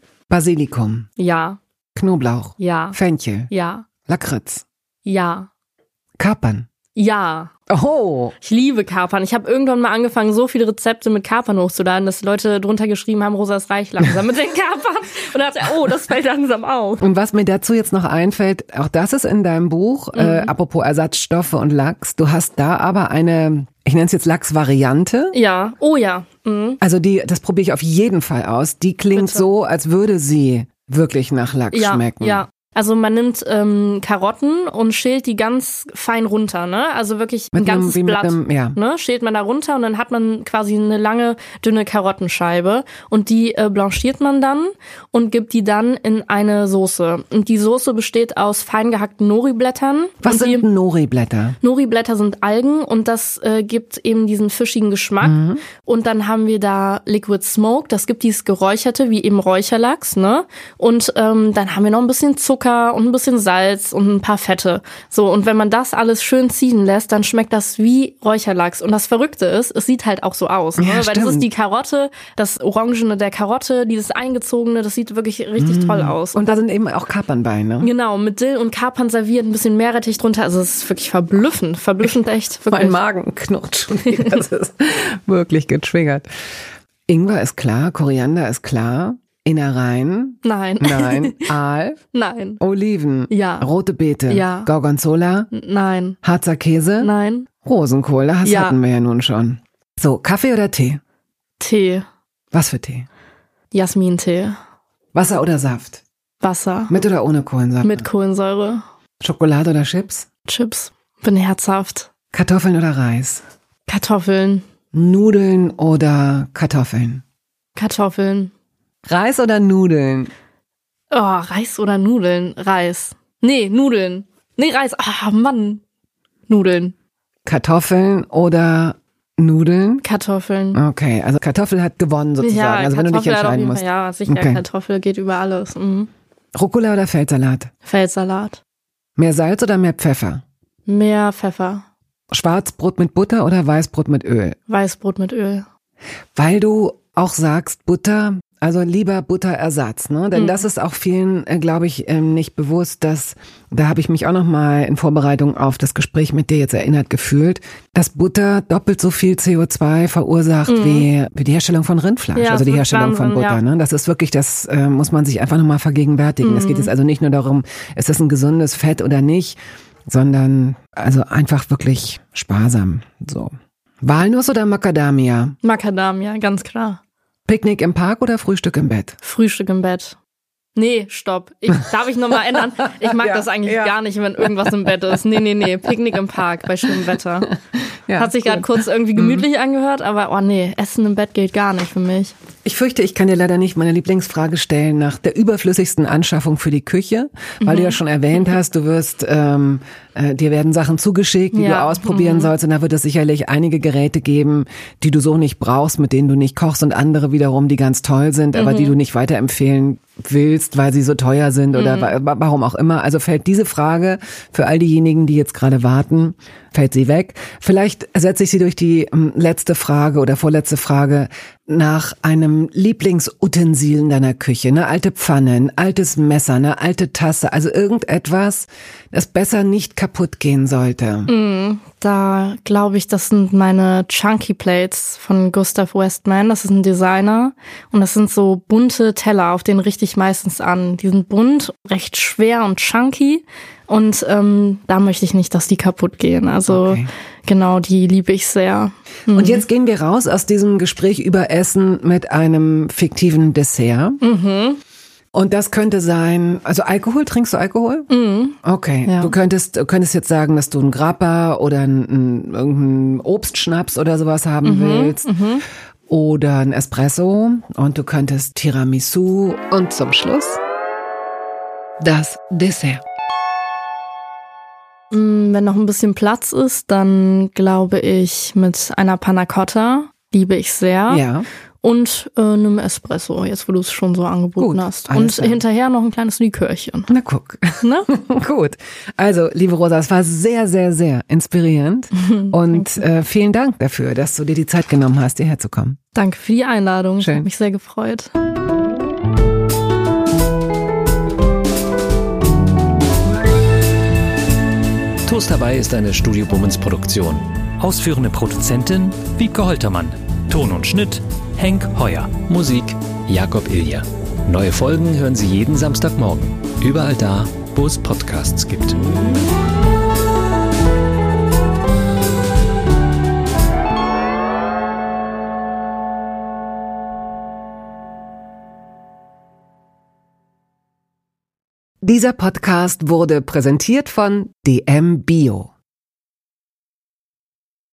Basilikum. Ja. Knoblauch. Ja. Fenchel. Ja. Lakritz. Ja. Kapern. Ja. Oh. Ich liebe Kapern. Ich habe irgendwann mal angefangen, so viele Rezepte mit Kapern hochzuladen, dass Leute drunter geschrieben haben, Rosa ist reich langsam mit den Kapern. Und dann dachte ich, oh, das fällt langsam auf. Und was mir dazu jetzt noch einfällt, auch das ist in deinem Buch, mhm. äh, apropos Ersatzstoffe und Lachs, du hast da aber eine, ich nenne es jetzt Lachs-Variante. Ja, oh ja. Mhm. Also die, das probiere ich auf jeden Fall aus. Die klingt Bitte. so, als würde sie wirklich nach Lachs ja, schmecken. Ja. Also man nimmt ähm, Karotten und schält die ganz fein runter, ne? Also wirklich ein mit ganzes einem, Blatt, einem, ja. ne? Schält man da runter und dann hat man quasi eine lange, dünne Karottenscheibe und die äh, blanchiert man dann und gibt die dann in eine Soße. Und die Soße besteht aus fein gehackten Nori-Blättern. Was sind Nori-Blätter? Nori-Blätter sind Algen und das äh, gibt eben diesen fischigen Geschmack. Mhm. Und dann haben wir da Liquid Smoke, das gibt dieses Geräucherte, wie eben Räucherlachs, ne? Und ähm, dann haben wir noch ein bisschen Zucker und ein bisschen Salz und ein paar Fette. So, und wenn man das alles schön ziehen lässt, dann schmeckt das wie Räucherlachs. Und das Verrückte ist, es sieht halt auch so aus. Ne? Ja, weil stimmt. das ist die Karotte, das Orangene der Karotte, dieses Eingezogene, das sieht wirklich richtig mm. toll aus. Und da sind eben auch Kapern bei, ne? Genau, mit Dill und Kapern serviert, ein bisschen Meerrettich drunter. Also es ist wirklich verblüffend, verblüffend echt. Wirklich. Mein Magen knurrt schon wieder. Das ist wirklich getriggert. Ingwer ist klar, Koriander ist klar. Innereien? Nein. Nein. Aal? Nein. Oliven? Ja. Rote Beete? Ja. Gorgonzola? Nein. Harzer Käse? Nein. Rosenkohl, das ja. hatten wir ja nun schon. So, Kaffee oder Tee? Tee. Was für Tee? Jasmintee. Wasser oder Saft? Wasser. Mit oder ohne Kohlensäure? Mit Kohlensäure. Schokolade oder Chips? Chips. Bin herzhaft. Kartoffeln oder Reis? Kartoffeln. Nudeln oder Kartoffeln? Kartoffeln. Reis oder Nudeln? Oh, Reis oder Nudeln? Reis. Nee, Nudeln. Nee, Reis. Ah, Mann. Nudeln. Kartoffeln oder Nudeln? Kartoffeln. Okay, also Kartoffel hat gewonnen sozusagen. Ja, also wenn du dich entscheiden musst. Fall, ja, sicher. Okay. Kartoffel geht über alles. Mhm. Rucola oder Feldsalat? Feldsalat. Mehr Salz oder mehr Pfeffer? Mehr Pfeffer. Schwarzbrot mit Butter oder Weißbrot mit Öl? Weißbrot mit Öl. Weil du auch sagst, Butter, also lieber Butterersatz, ne? Denn mhm. das ist auch vielen, äh, glaube ich, ähm, nicht bewusst, dass, da habe ich mich auch noch mal in Vorbereitung auf das Gespräch mit dir jetzt erinnert gefühlt, dass Butter doppelt so viel C O zwei verursacht mhm. wie, wie die Herstellung von Rindfleisch, ja, also die Herstellung Wahnsinn, von Butter. Ja. Ne? Das ist wirklich, das äh, muss man sich einfach noch mal vergegenwärtigen. Mhm. Es geht jetzt also nicht nur darum, ist das ein gesundes Fett oder nicht, sondern also einfach wirklich sparsam. So. Walnuss oder Macadamia? Macadamia, ganz klar. Picknick im Park oder Frühstück im Bett? Frühstück im Bett. Nee, stopp. Ich, darf ich nochmal ändern? Ich mag ja, das eigentlich ja. gar nicht, wenn irgendwas im Bett ist. Nee, nee, nee. Picknick im Park bei schönem Wetter. Ja, hat sich gerade kurz irgendwie gemütlich mhm. angehört, aber oh nee, Essen im Bett geht gar nicht für mich. Ich fürchte, ich kann dir leider nicht meine Lieblingsfrage stellen nach der überflüssigsten Anschaffung für die Küche, weil mhm. du ja schon erwähnt hast, du wirst, ähm, äh, dir werden Sachen zugeschickt, die ja. du ausprobieren mhm. sollst, und da wird es sicherlich einige Geräte geben, die du so nicht brauchst, mit denen du nicht kochst, und andere wiederum, die ganz toll sind, mhm. aber die du nicht weiterempfehlen willst, weil sie so teuer sind oder mhm. warum auch immer. Also fällt diese Frage für all diejenigen, die jetzt gerade warten, fällt sie weg. Vielleicht ersetze ich sie durch die letzte Frage oder vorletzte Frage nach einem Lieblingsutensil in deiner Küche. Eine alte Pfanne, ein altes Messer, eine alte Tasse, also irgendetwas, das besser nicht kaputt gehen sollte. Mm, da glaube ich, das sind meine Chunky Plates von Gustav Westman. Das ist ein Designer und das sind so bunte Teller, auf denen richte ich meistens an. Die sind bunt, recht schwer und chunky. Und ähm, da möchte ich nicht, dass die kaputt gehen. Also okay. Genau, die liebe ich sehr. Mhm. Und jetzt gehen wir raus aus diesem Gespräch über Essen mit einem fiktiven Dessert. Mhm. Und das könnte sein, also Alkohol, trinkst du Alkohol? Mhm. Okay, ja. du könntest du könntest jetzt sagen, dass du einen Grappa oder einen, irgendeinen Obstschnaps oder sowas haben mhm. willst. Mhm. Oder ein Espresso, und du könntest Tiramisu und zum Schluss das Dessert. Wenn noch ein bisschen Platz ist, dann glaube ich mit einer Panna Cotta, liebe ich sehr. Ja. Und äh, einem Espresso, jetzt wo du es schon so angeboten Gut, hast. Und klar. Hinterher noch ein kleines Likörchen. Na guck. Ne? Gut. Also, liebe Rosa, es war sehr, sehr, sehr inspirierend. Und äh, vielen Dank dafür, dass du dir die Zeit genommen hast, hierher zu kommen. Danke für die Einladung. Schön. Ich habe mich sehr gefreut. Toast dabei ist eine Studio Bummens Produktion. Ausführende Produzentin Wiebke Holtermann. Ton und Schnitt Henk Heuer. Musik Jakob Ilja. Neue Folgen hören Sie jeden Samstagmorgen. Überall da, wo es Podcasts gibt. Dieser Podcast wurde präsentiert von D M Bio.